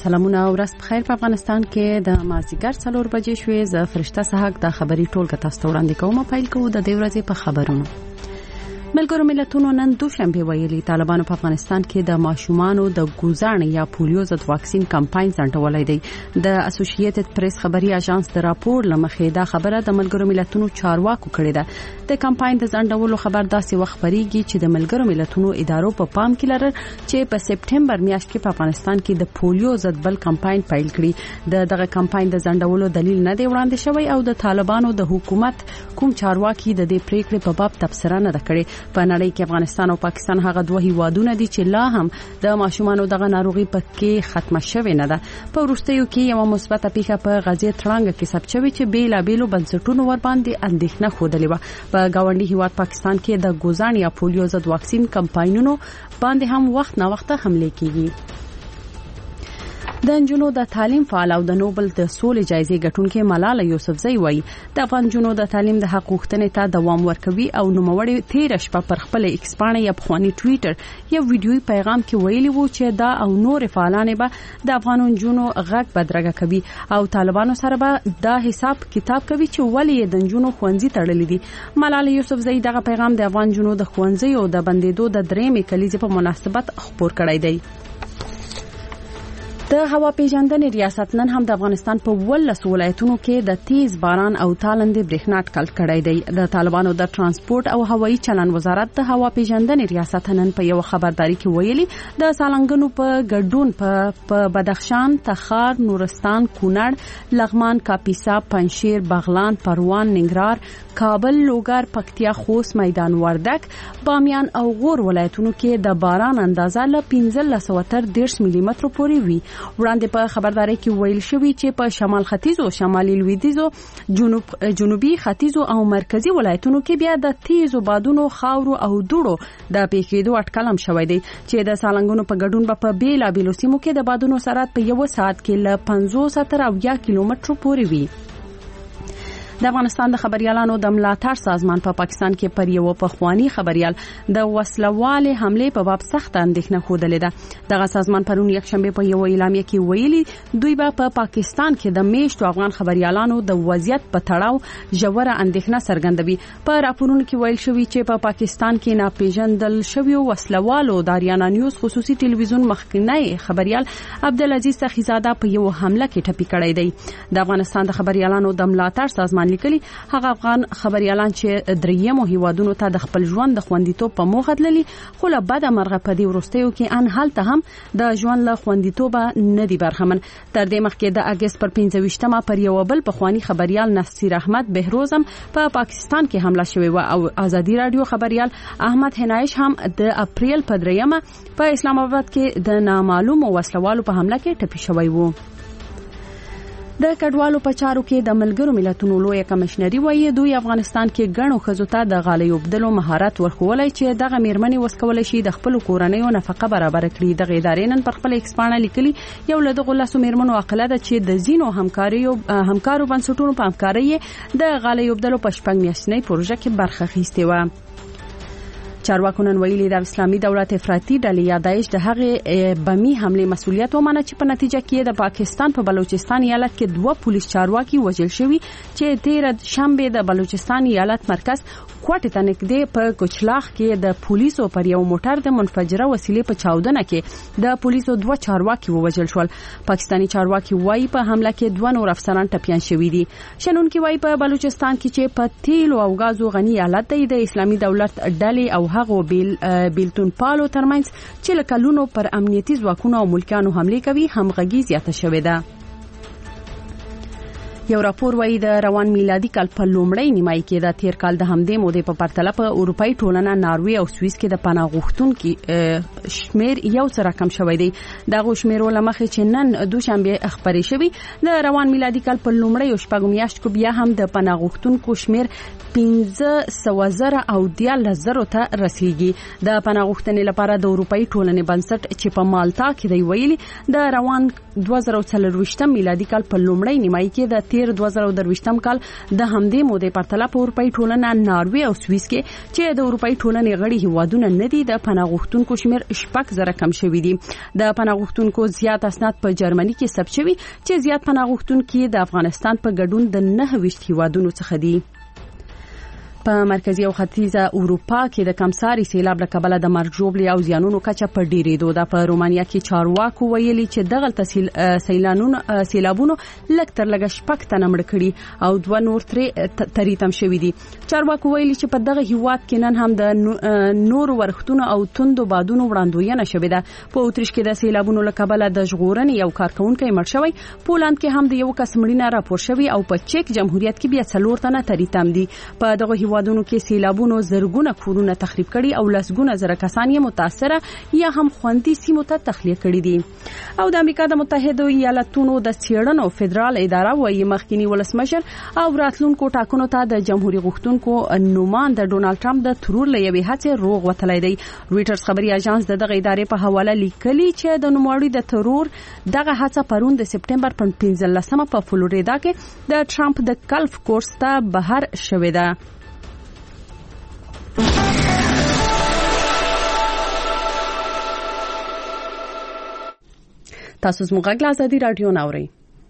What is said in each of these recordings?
سلامونه او ورځ بخیر. په افغانستان کې د مازیګر 4 بجې شوې. زه فرشته سحق د خبري ټولګه تاسو ته وړاندې کوم. پیل کوو د دې ورځې په خبرونو. ملګرو ملتونو نن دوشنبه ویلي طالبانو په افغانستان کې د ماشومانو د ګوزاڼ یا پولیو ضد واکسین کمپاین ځنډولای دی. د اسوسییټډ پریس خبري اژانس د راپور لمخې دا خبره د ملګرو ملتونو چارواکو کړې ده. د کمپاین د ځنډولو خبر داسې وخت خبريږي چې د ملګرو ملتونو ادارو په پام کې لرل چې په سپټمبر میاشت کې په افغانستان کې د پولیو ضد بل کمپاین پیل کړي. دغه کمپاین د ځنډولو دلیل نه دی وړاندې شوی او د طالبانو د حکومت کوم چارواکي د دې پریکړې په باب تبصره نه کړي. په نړۍ کې افغانستان او پاکستان هغه دوه هیوادونه دي چې لا هم د ماشومانو دغه ناروغي پکې ختمه شوې نه ده. په وروستیو کې یو مثبته پیښه په غزې ترنګ کې ثبت شوې چې بیلابېلو بنسټونو ور باندې اندېښنه خوده لیوه. په گاونډي هیواد پاکستان کې د ګوزاڼ یا پولیو ضد واکسین کمپاینونو باندې هم وخت نه وخت حمله کیږي. د نجونو د تعلیم فعال او د نوبل د سولې جایزې ګټونکې ملاله یوسفزۍ وایي د افغان نجونو د تعلیم د حق غوښتنې ته دوام ورکوي او نوموړی 13 شپه پر خپل ایکس پاڼه یا بخوانی ټویټر یو ویډیوي پیغام کې ویلي وو چې دا او نور فعالان به د افغان نجونو غږ بدرګه کوي او طالبانو سره به دا حساب کتاب کوي چې ولې د نجونو خوندزي تړلې دي. ملاله یوسفزۍ دغه پیغام د افغان نجونو د خوندزي او د بندیدو د درېمې کلیزې په مناسبت خبر کړی دی. د هوا پیژندنې ریاست نن هم د افغانستان په 12 ولایتونو کې د تیز باران او تالندې برېښنا اټکل کړی دی. د طالبانو د ترانسپورت او هوایي چلن وزارت د هوا پیژندنې ریاست نن په یو خبرداري کې ویلي د سالنګونو په ګډون په بدخشان، تخار، نورستان، کونړ، لغمان، کاپیسا، پنجشیر، بغلان، پروان، ننګرهار، کابل، لوګر، پکتیا، خوست، میدان وردک، بامیان او غور ولایتونو کې د باران اندازه له 15 تر 10 ملي مترو پورې وي. وړاندې په خبرداري کې ویل شوی چې په شمال ختیځو، شمالي لویدیځو، جنوبي ختیځو او مرکزی ولایتونو کې بیا د تیزو بادونو، خاورو او دوړو د پیښېدو اټکل هم شوی دی چې د سالنګونو په ګډون په بیلابېلو سیمو کې د بادونو سرعت په یو ساعت کې له 50 تر 80 کیلومترو پورې وي. د افغانستان د خبريالانو د ملاتړ سازمان په پاکستان کې پر یو پخوانی خبريال د وسلواله حمله په باب سخت اندېښنه خوده لیده. دغه سازمان پرون یک شنبه په یو اعلامیه کې ویلي دوی په پاکستان کې د میشتو افغان خبريالانو د وضعیت په تړاو ژوره اندېښنه څرګندوي. په راپورونو کې ویل شوی چې په پاکستان کې ناپېژندل شوی وسلوالو د اریانا نیوز خصوصي ټلویزیون مخکنی خبريال عبدالعزیز سخیزاده په یو حمله کې ټپي کړی دی. د افغانستان د خبريالانو د ملاتړ سازمان لیکلي هغه افغان خبريالان چې دریمو هیوادونو ته د خپل ژوند د خوندیتوب په موخه تللي خو له بده مرغه په دې وروستیو کې ان حالته هم د ژوند له خوندیتوب نه دی برخمن. تر دې مخکې د اگست پر 25مه پر یو بل پخوانی خبريال نصیر احمد بهروزم په پاکستان کې حمله شوې و او ازادي رادیو خبريال احمد هنایش هم د اپریل په 3مه په اسلام آباد کې د نامعلوم وسلوالو په حمله کې ټپي شوی و. د کډوالو په چارو کې د ملګرو ملتونو لوی کمشنري وایي دوی افغانستان کې غنو خزوته د غالۍ وبدلو مهارت ورخولای چې دغه میرمنې وسکول شي د خپل کورنۍ او نفقه برابر کړي. د غیدارې نن پر خپل ایکسپانه لیکلي یو له دغه لاسو میرمنو عقله ده چې د زینو همکارو بنسټونو په همکارۍ د غالۍ وبدلو په شپږ میاشتنۍ پروژه کې برخه اخیستې و. چارواکو نن ویلي د اسلامي دولت افراطي ډلې یا داعش د هغه بمي حمله مسؤلیت ومنه چې په نتیجه کې د پاکستان په بلوچستان ایالت کې 2 پولیس چارواکي وژل شوي چې 13 شنبه د بلوچستان ایالت مرکز کوټه ته نږدې په کوچلاخ کې د پولیسو پر یو موټر د منفجره وسیلې په چاودنه کې د پولیسو 2 چارواکي وژل شول. پاکستانی چارواکي وایي په حمله کې 2 نور افسران ټپيان شوي دي. شنونکي وایي په بلوچستان کې چې په تیل او غازو غني ایالت دی د اسلامي دولت ډلې او هغه بیلتون پالو ترمنځ چې لکلونو پر امنیتي ځواکونو او ملکانو حمله کوي همغږي زیاته شوې ده. یو راپور وایي د روان میلادي کال په لومړۍ نیمایي کې د تیر کال د همدې مودې په پرتله په اروپאי ټولنه ناروې او سوئیس کې د پناه غوښتونکو شمیر یو څه رقم شوی دی. دغه شمیر ولمخه چې نن دوشنبه خبرې شوی د روان میلادي کال په لومړۍ شپږ میاشتو کې بیا هم د پناه غوښتونکو شمیر 15,000 او 10,000 ته رسیدي. د پناه غوښتنې لپاره د اروپאי ټولنې بنسټ چې په مالټا کې دی ویلي د روان 2024 میلادي کال په لومړۍ نیمایي کې د تیر 2023م کال د همدې مودې پرتله په اروپאי ټولنه ناروې او سویس کې چې د اروپאי ټولنې غړي هیوادونه نه دي د پناه غوښتونکو شمیر 6 کم شوی دي. د پناه غوښتونکو زیات اسناد په جرمني کې ثبت شوی چې زیات پناه غوښتونکو د افغانستان په ګډون د 9 هیوادونو څخه دي. په مرکزی او ختیځه اروپا کې د کمساري سیلاب له کبله د مرګ ژوبلې او زیانونو کچه په ډیرېدو ده. په رومانیا کې چارواکو ویلي چې دغه سیلابونو لږ تر لږه 6 تنه مړ کړي او 2 نور ترې تم شوي دي. چارواکو ویلي چې په دغه هیواد کې نن هم د نور ورښتونو او توندو بادونو وړاندوینه شوې ده. په اتریش کې د سیلابونو له کبله د ژغورنې یو کارکونکي مړ شوی. پولند کې هم د یو کس مړینه راپور شوی او په چک جمهوریت کې بیا 4 تنه ترې تم دي. په دغه هیوادونو کې سیلابونو زرګونه کورونه تخریب کړي او لسګونه زره کسان یې متاثره یا هم خوندي سیمو ته تخلیه کړي دي. او د امریکا د متحده ایالاتونو د څېړنو فدرال اداره وايي مخکینی ولسمشر او راتلونکو ټاکنو ته د جمهوریت غوښتونکو نوماند ډونالد ټرمپ د ترور لوي هڅه روغ وتلی دی. رويټرز خبري اژانس دغه ادارې په حواله لیکلي چې د نوموړي د ترور دغه هڅه پرون د سپټمبر په 15مه په فلوریدا کې د ټرمپ د کلف کورس ته بهر شوې ده. تاسو زموږ غږ له ازادي رادیو ناوړئ.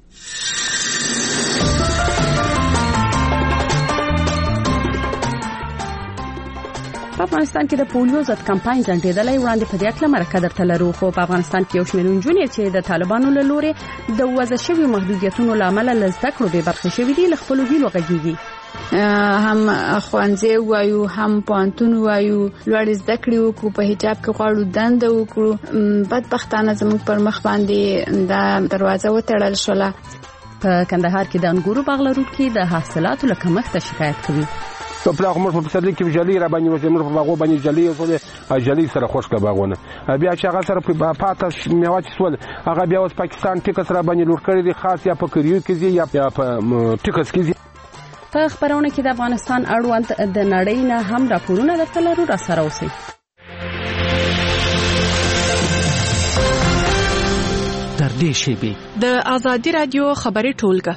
په افغانستان کې د پولیو ضد کمپاین ځنډېدلې وړاندې په دې اړه مرکه درته لرو. خو په افغانستان کې یو شمېر نجونې چې د طالبانو له لوري د وضع شوي محدودیتونو لامل له زده کړو بې برخې شوي دي له خپل هیلو غږیږي. هم خوانځي وایو هم پانتون وایو لوړ زده کړې وکړو په حجاب کې غواړو دنده وکړو. بدبختانه زموږ پر مخ باندې دا دروازه وتړل شوله. په کندهار کې د انګورو باغ لرونکي د حاصلاتو له کمښت شکایت کوي. په پلاغ مر په پسرلي کې جلي را باندې وځي مر په باغو باندې جلي او جلي سره خوشکه باغونه بیا چې هغه سره په پاته میوه چې سول هغه بیا اوس پاکستان ټیکس را باندې لور کړی دی خاص یا په کریو کې یا په ټیکس کې. په خبرونه کې د افغانستان اړوند د نړۍ نه هم راپورونه درته لرو را سره اوسئ. تر دې شیبې د ازادي رادیو خبري ټولګه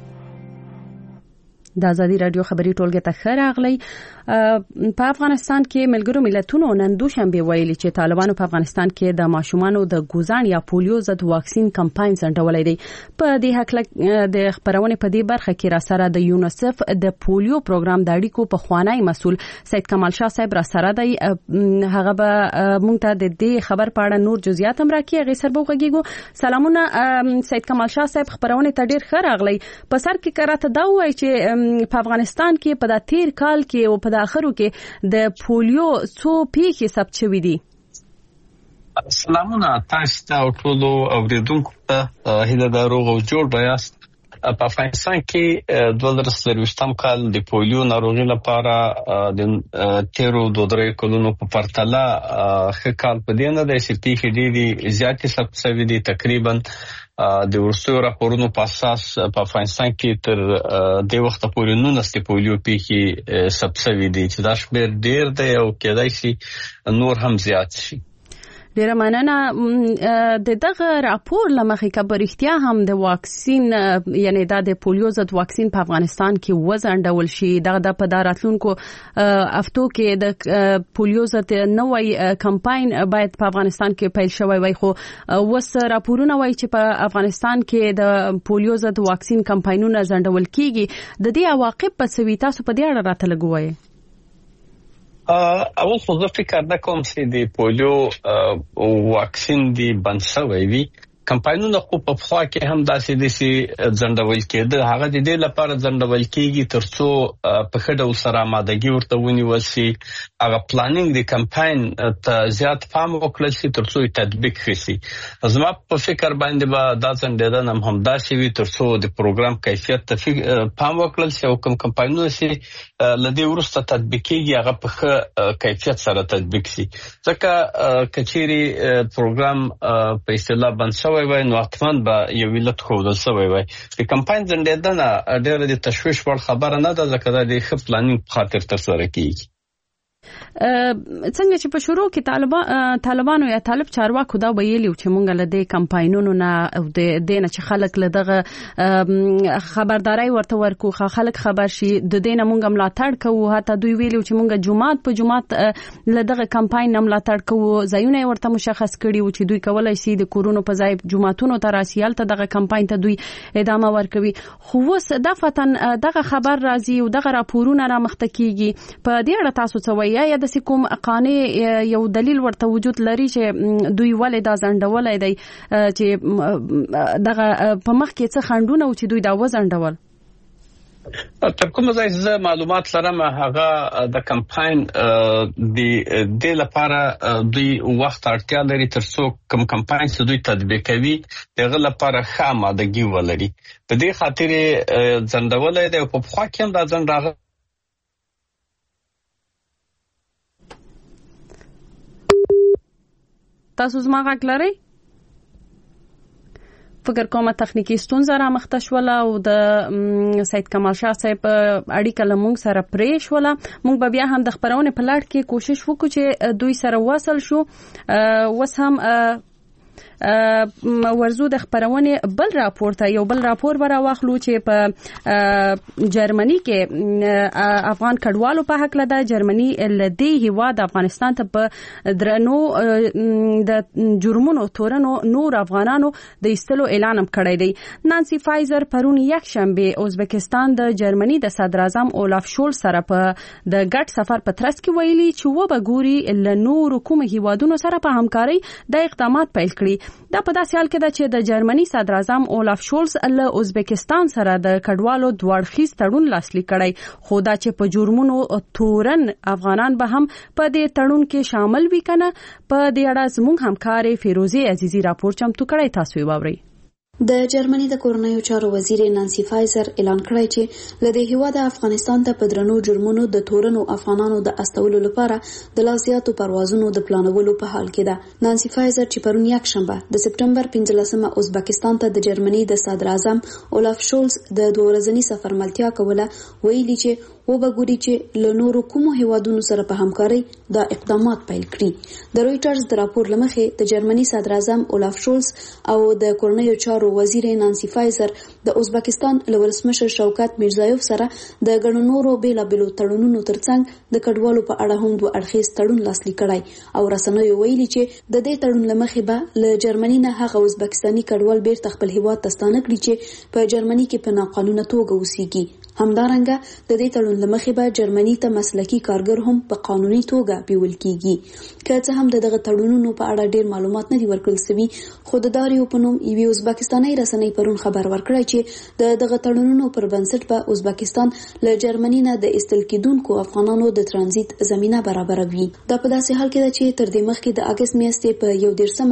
د ازادي رادیو خبري ټولګه ته ښه راغلی. په افغانستان کې ملګرو ملتونو نن دوشنبه ویلي چې طالبانو په افغانستان کې د ماشومانو د ګوزان یا پولیو ضد واکسین کمپاین ځنډولې دی. په دې حق د خبرونه په دې برخه کې را سره د یونیسف د پولیو پروګرام د اړیکو په خوانی مسول سید کمال شاه صاحب را سره دی. هغه به مونږ ته د دې خبر په اړه نور جزئیات هم راکړي. هغه سره وغږیږو. سلامونه سید کمال شاه صاحب، خبرونه ته ډیر ښه راغلی. په سر کې کراته دا وایي چې په افغانستان کې په د تیر کال کې او په د اخرو کې د پولیو څو پیښې ثبت شوې دي. سلامونه تاسو ته او ټول اوریدونکو ته هیله د روغ او جوړ بیاست. په افغانستان کې 2023م کال د پولیو ناروغي لپاره د تیرو 2-3 کلونو په پرتله ښه کال په دې نه دی چې پیښې ډېرې زیاتې ثبت شوې دي. تقریبا د ورسو راپورونو په اساس په افغانستان کې تر د وخت پورې 19 پولیو پیښې ثبت شوې دي چې دا شمېر ډېر دی او کېدای شي نور هم زیات شي. ډیره مننه. د دغه راپور لمخې کبر اختیا هم د واکسین یعنی د پولیو ضد واکسین په افغانستان کې وزنډول شي. دغه د پداراتلونکو افتو کې د پولیو ضد نوې کمپاین باید په افغانستان کې پیل شوی وي. خو وس راپورونه وایي چې په افغانستان کې د پولیو ضد واکسین کمپاینونه زنډول کیږي. د دې عواقب په څه وي؟ تاسو په دې اړه راته لګوئ. اول خو زه فکر نه کوم چې د پولیو واکسین دی بند شوی وي. کمپاینونه خو په خوا کې هم داسې دي چې ځنډول کېده. هغه د دې لپاره ځنډول کېږي ترڅو په ښه ډول سره آمادګي ورته ونیول شي. هغه پلانینګ د کمپاین ته زیات پام وکړل شي ترڅو تطبیق شي. زما په فکر باندې به دا ځنډېدنه هم همداسې وي ترڅو د پروګرام کیفیت ته پام وکړل شي او کوم کمپاینونه چې له دې وروسته تطبیق کېږي هغه په ښه کیفیت سره تطبیق شي. ځکه کچېرې پروګرام په اصطلاح بند شوی وای نو حتماً به یو علت ښودل شوی وای. د کمپاین ځنډېدنه ډېره د تشویش وړ خبره نه ده ځکه دا د ښه پلانینګ په خاطر ترسره کېږي. څنګه چې په شروع کې طالبانو یا طالب چارواکو دا ویلي چې مونږ له دې کمپاینونو نه او د دې نه چې خلک له دغه خبرداري ورته ورکو خلک خبر شي د دې نه مونږ ملاتړ کوو حتی دوی ویلي چې مونږ جمعات له دغه کمپاین نه ملاتړ کوو ځایونه ورته مشخص کړي و چې دوی کولای شي د کورونو په ځای جمعاتونو ته راسي ته دغه کمپاین ته دوی ادامه ورکوي خو وس دفتن دغه خبر راځي او دغه راپورونه را مخته کیږي په دې اړه تاسو څه وایي یا د کوم قانع یو دلیل ورته وجود لري چې دوی ولې دا ځنډولای دی چې دغه په مخ کې څه خندونه او چې دوی دا وځنډول تر کومه ځای زه معلومات لرم هغه د کمپاین د لپاره دوی وخت اړتیا لري ترڅو کوم کمپاین چې دوی تطبیق کوي دغه لپاره ښه آمادګي ولري په دې خاطر ځنډولای دی په خوا کې هم دا ځنډ تاسو زما غږ لرئ فکر کوم تخنیکی ستونزه را مخته شوله او د سید کمال شاه صاحب اړیکه لمونږ سره پرې شوله مونږ بیا هم د خبرونه په لړ کې کوشش وکړو چې دوی سره وصل شو وس هم ورزو د خبرونه بل راپور ورا واخلو چې په جرمني کې افغان کډوالو په حق لده جرمني لدی هیواد افغانستان ته په درنو د جرمونو تورنو نور افغانانو د ایستلو اعلان کړی دی نانسی فایزر پرون یک شنبه ازبکستان د جرمني د صدر اعظم اولاف شولز سره په د ګډ سفر په ترڅ کې ویلي چې وبګوري ل نور کوم هیوادونو سره په همکاري د اقدامات پیل کړي دا په داسې حال کې ده چې د جرمني صدر اعظم اولاف شولز له ازبکستان سره د کډوالو دوړخیز تړون لاسلیک کړی خو دا چې په جرمونو تورن افغانان به هم په دې تړون کې شامل وي کنه په دې اړه زموږ همکارې فیروزي عزیزی راپور چمتو کړی تاسو یې واورئ د جرمني د کورنیو چارو وزیر نانسی فایزر اعلان کړی چې له دې هیواد افغانستان ته په درنو جرمونو د تورنو افغانانو د استولو لپاره د لاسیاتو پروازونو د پلانولو په حال کې ده نانسی فایزر چې پرون یک شنبه د سپټمبر 15 ازبکستان ته د جرمني د صدر اعظم اولاف شولز د 2 ورځني سفر ملتیا کوله ویلي چې وبګوري چې له نورو کومو هیوادونو سره په همکاري د اقدامات پیل کړي د رويټرز د راپور لمخې د جرمني صدر اعظم اولاف شولز او د کورنیو چارو وزیر نانسی فایزر د ازبکستان ولسمشر شوکت میرزایوف سره د ګڼو نورو بیلابلو تړونونو ترڅنګ د کډوالو په اړه هم دوه اړخیز تړون لاسلیک کړی او رسنیو ویلي چې د دې تړون لمخې به له جرمني نه هغه ازبکستاني کډوال بیرته خپل هیواد ته ستانه کړي چې په جرمني کې په ناقانونه توګه اوسېږي همدارنګه د دې تړون لمخې به جرمني ته مسلکي کارګر هم په قانوني توګه بیول کیږي که څه هم دغه تړونونو په اړه ډیر معلومات نه دي ورکړل شوي خو د داریو په نوم یوې ازبکستاني رسنۍ پرون خبر ورکړی چې دغه تړونونو پر بنسټ به ازبکستان له جرمني نه د استل کېدونکو افغانانو د ترانزیت زمينه برابروي دا په داسې حال کې ده چې تر دې مخکې د اگست میاشتې په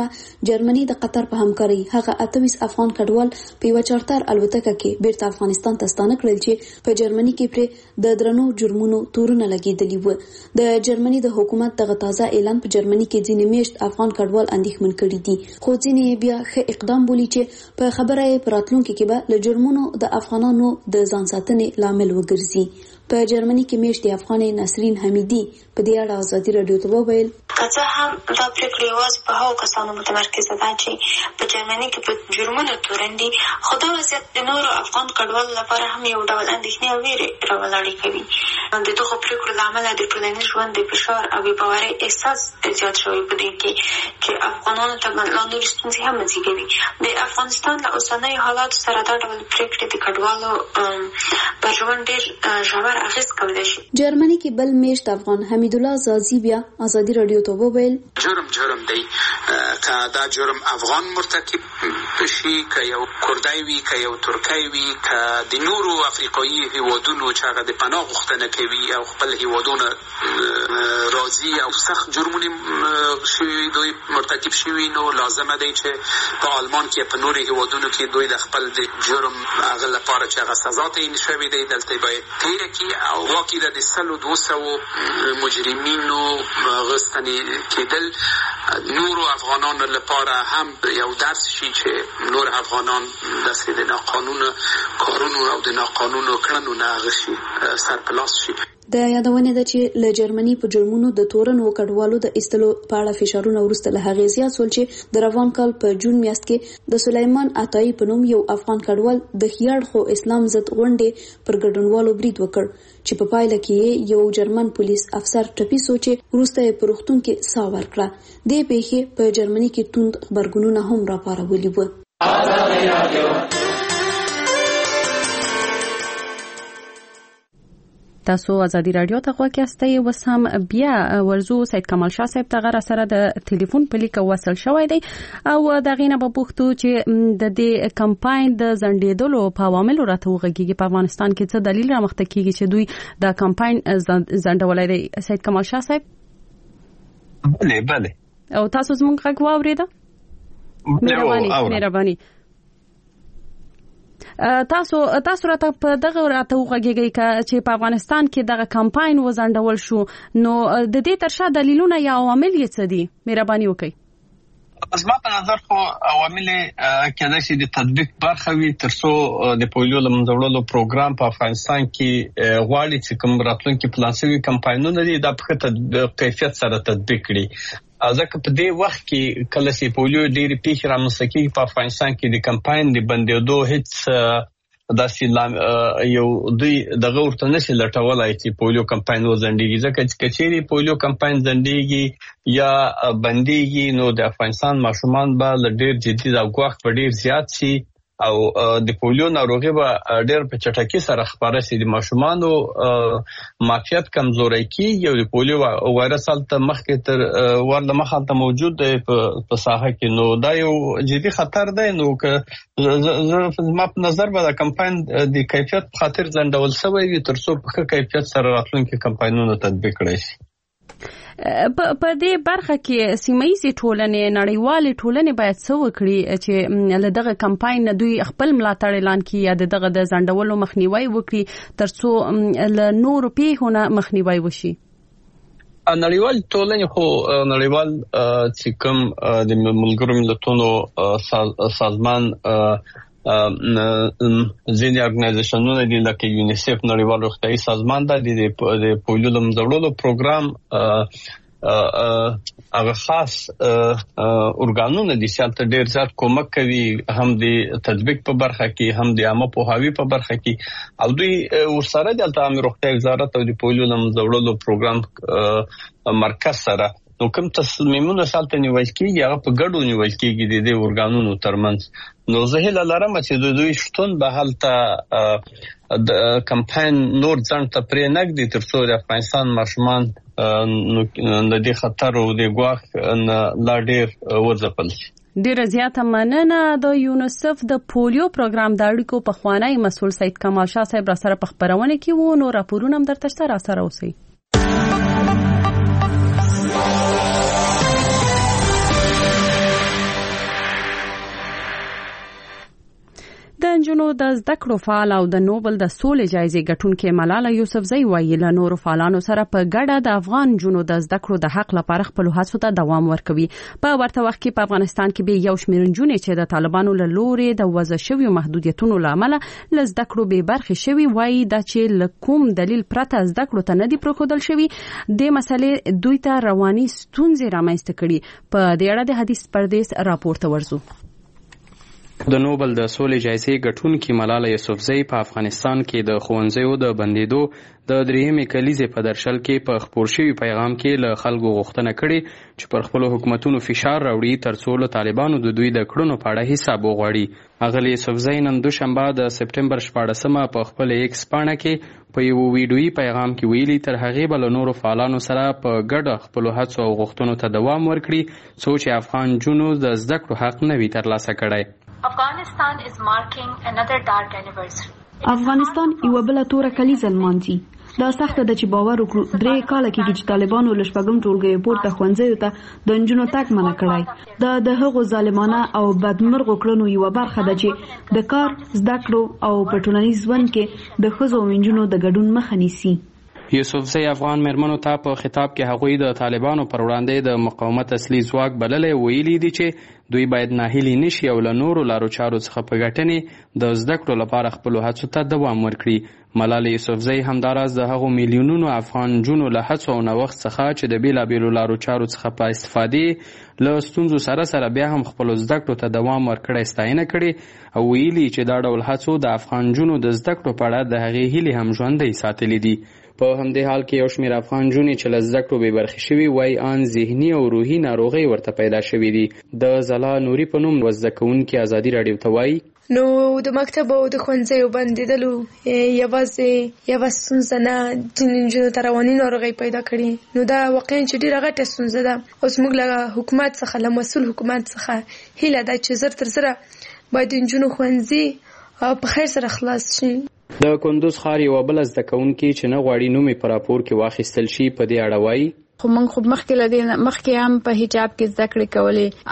1 جرمني د قطر په همکاري هغه 28 افغان کډوال په یو چارتر الوتکه کې بیرته افغانستان ته ستانه کړل چې په جرمني کې پر د درنو جرمونو تورونه لګیدلی و د جرمني د حکومت دغه تازه اعلان په جرمني کې ځینې میشت افغان کډوال اندېښمن کړي دي خو ځینې بیا ښه اقدام بولي چې په خبره یې پراتلونکو کې به له جرمونو د افغانانو د ځان ساتنې لامل وګرځي په جرمني کې میشت افغان نسرین حمیدی په دې اړه ازادي رادیو ته وویل که هم دا پریکړې یوازې په هغو کسانو متمرکزه ده چې په جرمني کې په جرمونو تورن دي خو دا وضعیت د نورو افغان کډوالو لپاره هم یو ډول اندېښنې او ویرې راولاړې کوي د دغو پریکړو له امله د ټولنیز ژوند د فشار او بېباورۍ احساس زیات شوی په دې کې چې افغانانو ته لا نورې ستونزې هم زیږوي د افغانستان له اوسنیو حالاتو سره دا ډول پریکړې د کډوالو پر ژوند ډېر ژور اغېز کولی شي جرمني کې بل میشت افغان حمیدالله زازی بیا ازادي رادیو ته وویل جرم دی که دا جرم افغان مرتکب شي که یو کردی وي که یو ترکی وي که د نورو افریقایي هیوادونو چې هغه د پناه غوښتنه کوي او خپل هیوادونه راځي او سخت جرمونه شوي دوی مرتکب شوي نو لازمه دی چې په آلمان کې په نورو هیوادونو کې دوی د خپل د جرم هغه لپاره چې هغه سزا تعیین شوې دی دلته باید تیره کړي او واقعي د 200 مجرمینو غستنې کېدل نورو افغانانو لپاره هم یو درس شي چې نور افغانان داسې د ناقانونه کارونو او د ناقانونه کړنو نه غشي سرپلاس شي د یادونې ده چې له جرمني په جرمونو د تورنو کډوالو د ایستلو په اړه فشارونه وروسته له هغې زیات شول چې د روان کال په جون میاشت کې د سلیمان عطایی په نوم یو افغان کډوال د خیاړ خو اسلام ضد غونډې پر ګډونوالو برید وکړ چې په پایله کې یو جرمن پولیس افسر ټپي شو چې وروسته یې په روغتون کې ساه ورکړه. دې پیښې په جرمني کې توند غبرګونونه هم راپارولي وو. تاسو ازادي رادیو ته غوږ یاستئ. اوس هم بیا ورزو سید کمال شاه صاحب ته غره سره د ټلیفون په لیک وصل شوی دی او د غینه په پوښتو چې د دې کمپاین د زندېدلو په عواملو راته وغږیږي په افغانستان کې څه دلیل رامخته کیږي چې دوی د کمپاین زندولای دی. سید کمال شاه صاحب بله او تاسو زموږ غږ واورېده؟ مهرباني تاسو راته په دغه راته وغږیږئ چې په افغانستان کې دغه کمپاین وزندول شو نو د دې ترشا دلیلونه یا عوامل یې څه دي؟ مهرباني وکړئ. زما په نظر خو عوامل کېدای شي د تطبیق برخه وي ترڅو د پولیو له منځه وړلو پروګرام په افغانستان کې غواړي چې کوم راتلونکي پلان شوي کمپاینونه دي د په کیفیت سره تطبیق کړي. ځکه په دې وخت کې کله چې پولیو ډېری پیښې رامنځته کېږي په افغانستان کې د کمپاین د بندېدو هیڅ داسې یو دوی دغه ورته نشي لټولای چې پولیو کمپاین وزندېږي. ځکه چې کچېرې پولیو کمپاین زندېږي یا بندېږي نو د افغانستان ماشومان به له ډېر جدي او ګواښ په ډېر زیات شي او د پولیو ناروغي به ډېر په چټکۍ سره خپاره شي. د ماشومانو معافیت کمزوري کیږي او د پولیو وایرس هلته مخکې تر ورله مخالته موجود دی په ساحه کې نو دا یو جدي خطر دی. نو که زما په نظر به د کمپاین د کیفیت په خاطر ځنډول شوی وي ترڅو په ښه کیفیت سره راتلونکي کمپاینونه تطبیق کړی شي. په دې برخه کې سیمایي ټولنې نړیوالې ټولنې باید څه وکړي چې له دغه کمپاین دوی خپل ملاتړ اعلان کړي یا دغه د ځنډولو مخنیوي وکړي ترڅو له نورو پیښو مخنیوي وشي؟ نړیوال ټولنې خو نړیوال چې کوم د ملګرو ملتونو سازمان ځینې ارګنایزیشنونه دي لکه یونیسف نړیوال روغتیايي سازمان د پولیو له منځه وړلو پروګرام هغه خاص ارګانونه دي چې هلته ډېر زیات کومک کوي هم د تطبیق په برخه کې هم د عامه پوهاوي په برخه کې او دوی ورسره د عامه روغتیا وزارت او د پولیو له منځه وړلو پروګرام مرکز سره نو کوم تصمیمونه هلته نیول کېږي هغه په ګډو نیول کېږي د دې ارګانونو ترمنځ. نو زه هیله لرم چې د دوی شتون به هلته د کمپاین نور ځان ته پرې نږدي ترڅو د افغانستان ماشومان د دې خطر او د ګواښ نه لا ډېر وځپل شي. ډیره زیاته مننه. د یونیسف د پولیو پروګرام د اړیکو پخوانی مسؤل سید کمال شاه صاحب را سره په خبرونه کې وو. نو راپورونه هم درته شته، را سره اوسئ. د نجونو د زده کړو فعال او د نوبل د سولې جایزې ګټونکې ملاله یوسفزۍ وایي له نورو فعالانو سره په ګډه د افغان نجونو د زده کړو د حق لپاره خپل هڅو ته دوام ورکوي. په ورته وخت کې په افغانستان کې به یو شمېر نجونې چې د طالبانو له لوري د وضع شویو محدودیتونو له امله له زده کړو بې برخې شوي وایي دا چې له کوم دلیل پرته زده کړو ته نه دي پرېښودل شوي د مسلې دوی ته رواني ستونزې رامنځته کړي. په دې اړه د حدیث پردیس راپور ته ورځو. د نوبل د سولې جایزې ګټونکې ملاله یوسفزۍ په افغانستان کې د ښوونځیو د بندېدو د درېیمې کلیزې په درشل کې په خپور شوي پیغام کې له خلکو غوښتنه کړې چې پر خپلو حکومتونو فشار راوړي ترڅو له طالبانو د دوی د کړنو په اړه حساب وغواړي. اغلې یوسفزۍ نن دوشنبه د سپټمبر 14 په خپل ایکس پاڼه کې په یو ویډیویي پیغام کې ویلي تر هغې به له نورو فعالانو سره په ګډه خپلو هڅو او غوښتنو ته دوام ورکړي څو چې افغان نجونو د زده کړو حق نه وي ترلاسه کړی. افغانستان یو بل توره کلیزه لمانځي. دا سخته ده چې باور وکړو 3 کاله کېږي چې طالبانو له شپږم ټولګیو پورته ښوونځیو ته د نجونو تګ منع کړی. دا د هغو ظالمانه او بدمرغو کړنو یوه برخه ده چې د کار، زده کړو او په ټولنیز ژوند کې د ښځو او نجونو د ګډون مخه نیسي. یوسفزی افغان مېرمنو ته په خطاب کې هغوی د طالبانو پر وړاندې د مقاومت اصلي ځواک بللی ویلي دي چې دوی باید ناهیلي نشي او له نورو لارو چارو څخه په ګټنې د زده کړو لپاره خپلو هڅو ته دوام ورکړي. ملالۍ یوسفزی همداراز د هغو میلیونونو افغان نجونو له هڅو او نوښت څخه چې د بېلابېلو لارو چارو څخه په استفادې له ستونزو سره بیا هم خپلو زده کړو ته دوام ورکړی ستاینه کړې او ویلي چې دا ډول هڅو د افغان نجونو د زده کړو په اړه د هغې هیلې هم ژوندۍ ساتلې دي. په همدې حال کې یو شمېر افغان نجونې چې له زده کړو بې برخې شوي وایي ان ذهني او روحي ناروغۍ ورته پیدا شوي دي. د ځلا نوري په نوم یوه زده کوونکې ازادي راډیو ته وایي نو د مکتب او د ښوونځیو بندېدلو یوازې یوه ستونزه نه ځینې نجونو ته رواني ناروغۍ پیدا کړي. نو دا واقعا چې ډېره غټه ستونزه ده او زموږ له حکومت څخه له مسؤل حکومت څخه هیله ده چې زر تر زره باید د نجونو ښوونځي په خیر سره خلاص شي. د کندوز ښار یوه بله زده کوونکې چې نه غواړي نوم یې په راپور کې واخیستل شي په دې اړه وایي خو موږ خو مخکې هم په حجاب کې زده کړې کولې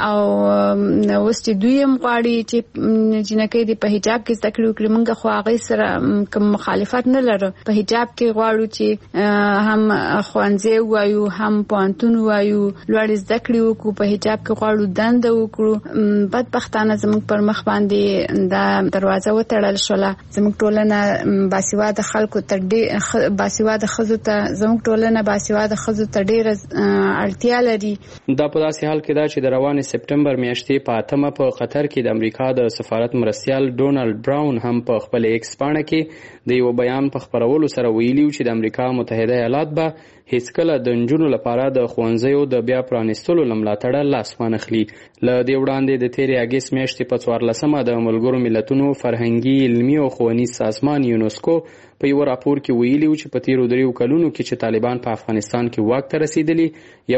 او اوس چې دوی هم غواړي چې جنکۍ دې په حجاب کې زده کړې وکړي موږ خو هغې سره کوم مخالفت نه لرو. په حجاب کې غواړو چې هم ښوونځی ووایو هم پوهنتون ووایو لوړې زده کړې وکړو. په حجاب کې غواړو دنده وکړو. بدبختانه زموږ پر مخ باندې دا دروازه وتړل شوله. زموږ ټولنه باسواده خلکو ته باسواده ښځو ته زموږ ټولنه باسواده ښځو ته اړتیا لري. دا په داسې حال کې ده چې د روانې سپټمبر میاشتې په 8 په قطر کې د امریکا د سفارت مرستیال ډونالډ براون هم په خپل ایکس پاڼه کې د یو بیان په خپرولو سره ویلي چې د امریکا متحده ایالات به هیڅکله د نجونو لپاره د ښوونځیو د بیا پرانیستلو له ملاتړه لاس وانخلي. له دې وړاندې د تېرې اګست میاشتې په 14مه د ملګرو ملتونو فرهنګي علمي او ښوونیز سازمان یونسکو په یو راپور کې ویلي چې په تیرو 3 کلونو کې چې طالبان په افغانستان کې واک ته رسیدلي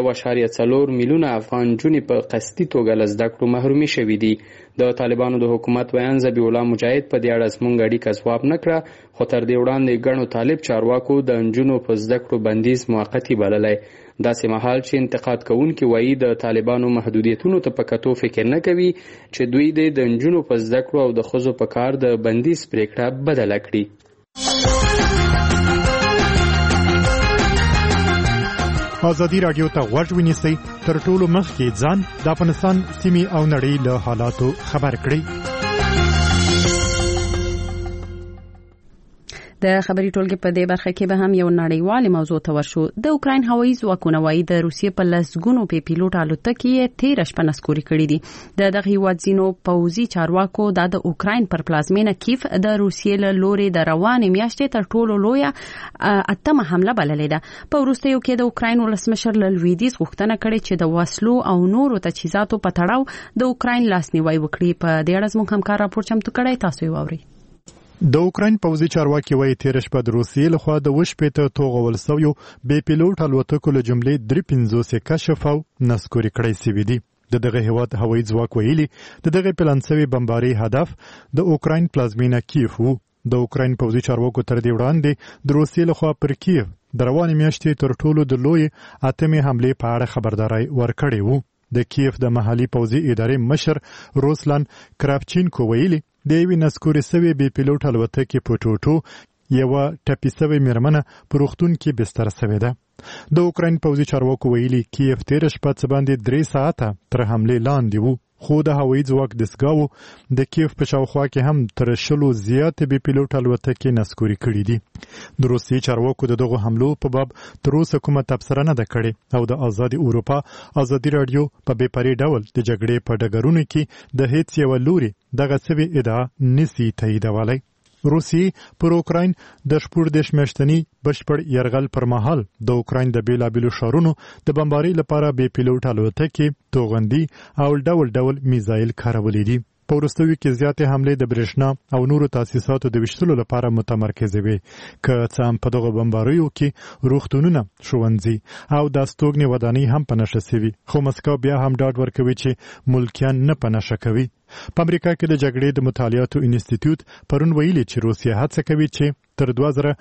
1.4 میلیونه افغان نجونې په قصدي توګه له زده کړو محرومې شوي دي. د طالبانو د حکومت بیان ذبیح الله مجاهد په دې اړه زموږ اړیکه ځواب نه کړه خو تر دې وړاندې ګڼو طالب چارواکو د نجونو په زده کړو بندیز موقتي بللی. داسې مهال چې انتقاد کوونکي وایي د طالبانو محدودیتونو ته په کتو فکر نه کوي چې دوی د نجونو په زده کړو او د ښځو په کار د بندیز پریکړه بدله کړي. ازادي راډیو ته غوږ ونیسئ تر ټولو مخکې ځان د افغانستان سیمې او نړۍ له حالاتو خبر کړئ. د خبري ټولګې په دې برخه کې به هم یو نړیوال موضوع ته ورشو. د اوکراین هوایي ځواکونه وايي د روسیې په لسګونو پیلوټ الوتکې 13 شپه نسکوري کړي دي. دغه هیواد ځینو پوځي چارواکو د اوکراین پر پلازمینه کیف د روسیې له لوري د روانې میاشتې تر ټولو لویه اتمه حمله بللې ده. په وروستیو کې د اوکراین ولسمشر له لویدیځ غوښتنه کړې چې د وسلو او نورو تجهیزاتو په تړاو د اوکراین لاسنیوي وکړي. په دې اړه زموږ همکار راپور چمتو کړی، تاسو یې واورئ. د اوکراین پوځي چارواکي وايي 13 شپه د روسیې لخوا د وشپېته توغول سویو بې پیلوټ الوتکو له جملې 53 کشف او نسکوري کړی سوي دي. دغه هیواد هوایي ځواک ویلي دغه پلان سوي بمباري هدف د اوکراین پلازمینه کیف وو. د اوکراین پوځي چارواکو تر دې وړاندې د روسیې لخوا پر کیف د روانې میاشتې تر ټولو د لوی اتمې حملې په اړه خبرداري ورکړې وو. د کیف د محلي پوځي ادارې مشر روسلان کراپچینکو ویلي د یوې نسکوري سوي بې پیلوټ الوتکې په ټوټو یوه ټپي سوې میرمنه په روغتون کې بستر سوې ده. د اوکراین پوځي چارواکو ویلي کیف 13 شپه څه باندې 3 ساعته تر حملې لاندې وو. خو د هوایي ځواک دستګاو د کیف په شاوخوا کې هم تر 100 زیاتې بې پیلوټ الوتکې نسکوري کړي دي. د روسیې چارواکو د دغو حملو په باب تر اوسه کومه تبصره نه ده کړې او د آزادي اروپا ازادي رادیو په بې پرې ډول د جګړې په ډګرونو کې د هیڅ یو لوري دغه سوي ادعا نسی تاییدولی. روسیې پر اوکراین د 14 میاشتني بشپړ یرغل پر مهال د اوکراین د بیلابیلو ښارونو د بمبارۍ لپاره بې پیلوټ الوتکې، توغندي او ډول میزایل کارولي دي. په وروستیو کې زیاتې حملې د برېښنا او نورو تاسیساتو د ویشتلو لپاره متمرکزې وې. که څه هم په دغه بمباریو کې روغتونونه، ښوونځي او د استوګنې ودانۍ هم په نښه سوي، خو مسکو بیا هم ډاډ ورکوي چې ملکیان نه په نښه کوي. په امریکا کې د جګړې د مطالعاتو انسټیټیوټ پرون ویلي چې روسیه هڅه کوي چې تر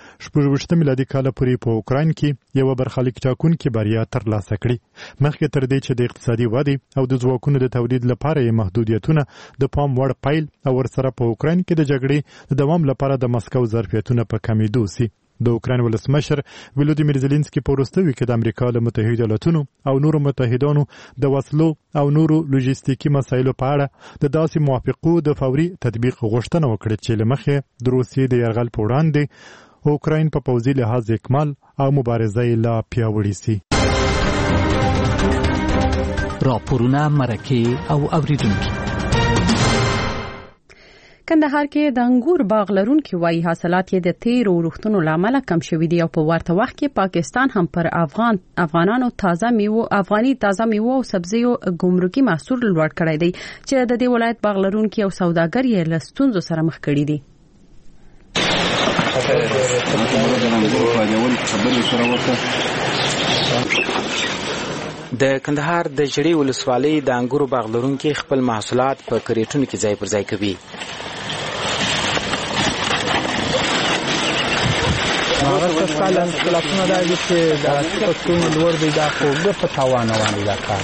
2014 میلادي کال پورې په اوکراین کې یو برخلیک ټاکونکې بریا ترلاسه کړي. مخکې تر دې چې د اقتصادي ودې او د ځواکونو د تولید لپاره یې محدودیتونه د پام وړ پیل او ورسره په اوکراین کې د جګړې د دوام لپاره د مسکو ظرفیتونه په کمیدو سي. د اوکراین ولسمشر ولودیمیر زيلنسکي په وروستیو کې د امریکا له متحده ایالاتونو او نورو متحدانو د وسلو او نورو لوجستیکي مسایلو په اړه د داسې موافقو د فوري تطبیق غوښتنه وکړه چې لمخې د روسیې د یرغل په وړاندې اوکراین په پوځي لحاظ اکمال او مبارزه لا پیاوړې سي. راپورونه مرکه او اوریدونکو. کندهار کې د انګور باغ لرونکو وايي حاصلات یې د تیر وروختونو لامل کم شوي دي او په ورته وخت کې پاکستان هم پر افغانانو افغاني تازه میوه او سبزیو ګمرکي محصول لوړ کړی دی چې د دې ولایت باغ لرونکو او سوداګر یې له ستونزو سره مخ کړي دي. د کندهار د جړی ولسوالۍ د انګورو باغ لرونکو خپل محصولات په کریټونو کې ځای پر ځای کوي. هغه څه کالن کلاسونه دا چې د پښتون لوړ دی دا خو په تاوان روان دي کار.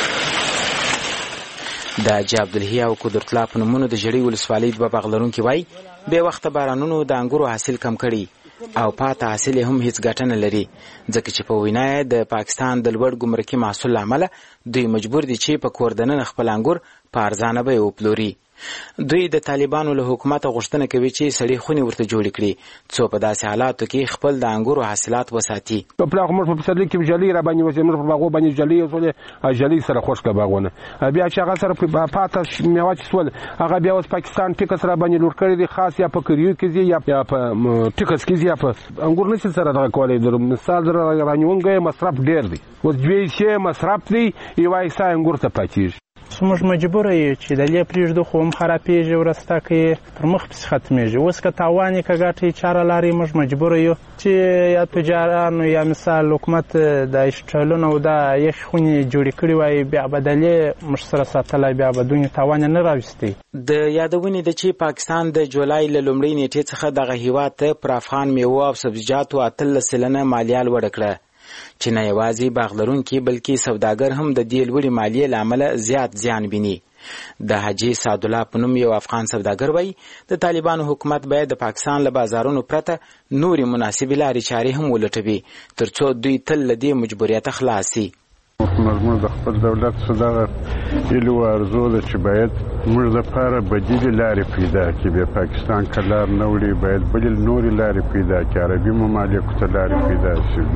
د جابدلهي او قدرتلا په نومونو د جړی ولسوالۍ د باغ لرونکو وای به وخت بارانونو د انګورو حاصل کم کړي او پاته حاصل هم هیڅ ګټه نه لري ځکه چې په وینا د پاکستان د لوړ ګمرکي محصول عمله دوی مجبور دي چې په کوردنن خپل انګور په ارزانه به وپلوري. دوی د طالبانو له حکومت غوښتنه کوي چې سړي خوني ورته جوړ کړي څو په داسې حالاتو کې خپل د انګورو حاصلات وساتي. په پلاغ مر په پسرلي کې جلي را باندې وځي مر په باغو باندې جلي او جلي سره خوشکه باغونه بیا چې هغه سره په پاته میوه چې سول هغه بیا اوس پاکستان ټیکس را باندې لور کړی دي خاص یا په کریو کې یا په ټیکس کې یا په انګور نشي سره دغه کولای در مثال در رانیونګه مصرف ډیر دی اوس دوی چې مصرف دی یوای سا انګور ته پاتېږي. موږ مجبور یو چې د لې پریږدو خو هم خرابېږي ورسته کې پر مخ پس ختمېږي اوس که تاوان یې کګټي چاره لري موږ مجبور یو چې یا تجارانو یا مثال حکومت د اشتلونو او د یخ خوني جوړ کړی وای بیا بدلې موږ سره ساتلای بیا بدون تاوان نه راوستي. د یادونې د چې پاکستان د جولای له لومړۍ نیټې څخه دغه هیواد ته پر افغان میوه او سبزیجاتو 8% مالیه لوړ کړه چې نه یوازې باغ لرونکي بلکې سوداګر هم د دې لوړې مالیې له امله زیات زیان ویني. د حاجي سعد الله په نوم یو افغان سوداګر وایي د طالبانو حکومت باید د پاکستان له بازارونو پرته نورې مناسبې لارې چارې هم ولټوي ترڅو دوی تل له دې مجبوریته خلاص شي. موږ د خپل دولت څخه ایلو ارزو ده چې باید موږ لپاره بدیل لارې پیدا کړي به پاکستان کلار نه وړي باید بدیل نورې لارې پیدا کړي عربي ممالکو ته لارې پیدا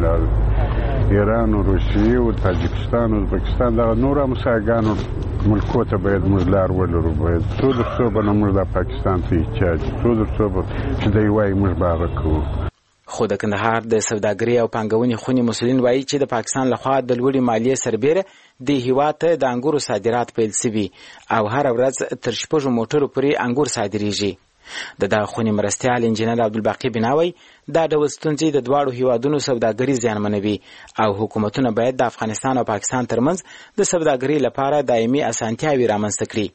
شي ایران او روسیې او تاجکستان او ازبکستان دا نور همسایګانو ملکو ته باید موږ لار ولرو باید څو د څو به موږ د پاکستان ته احتیاج څو د څو چې دی وایي موږ باغ کوو. خو د کندهار د سوداګرۍ او پانګونې خونی مسولین وایي چې د پاکستان لخوا د لوړې مالیې سربیره د هیواد ته د انګورو صادرات پیل شوي او هر ورځ تر 6 موټرو پورې انګور صادریږي. د دغه خونی مرستیال انجنیر عبدالباقی بناوی دا ډول ستونزې د دواړو هیوادونو سوداګري زیانمنوي او حکومتونه باید د افغانستان او پاکستان ترمنځ د سوداګرۍ لپاره دایمي اسانتیاوې رامنځته کړي.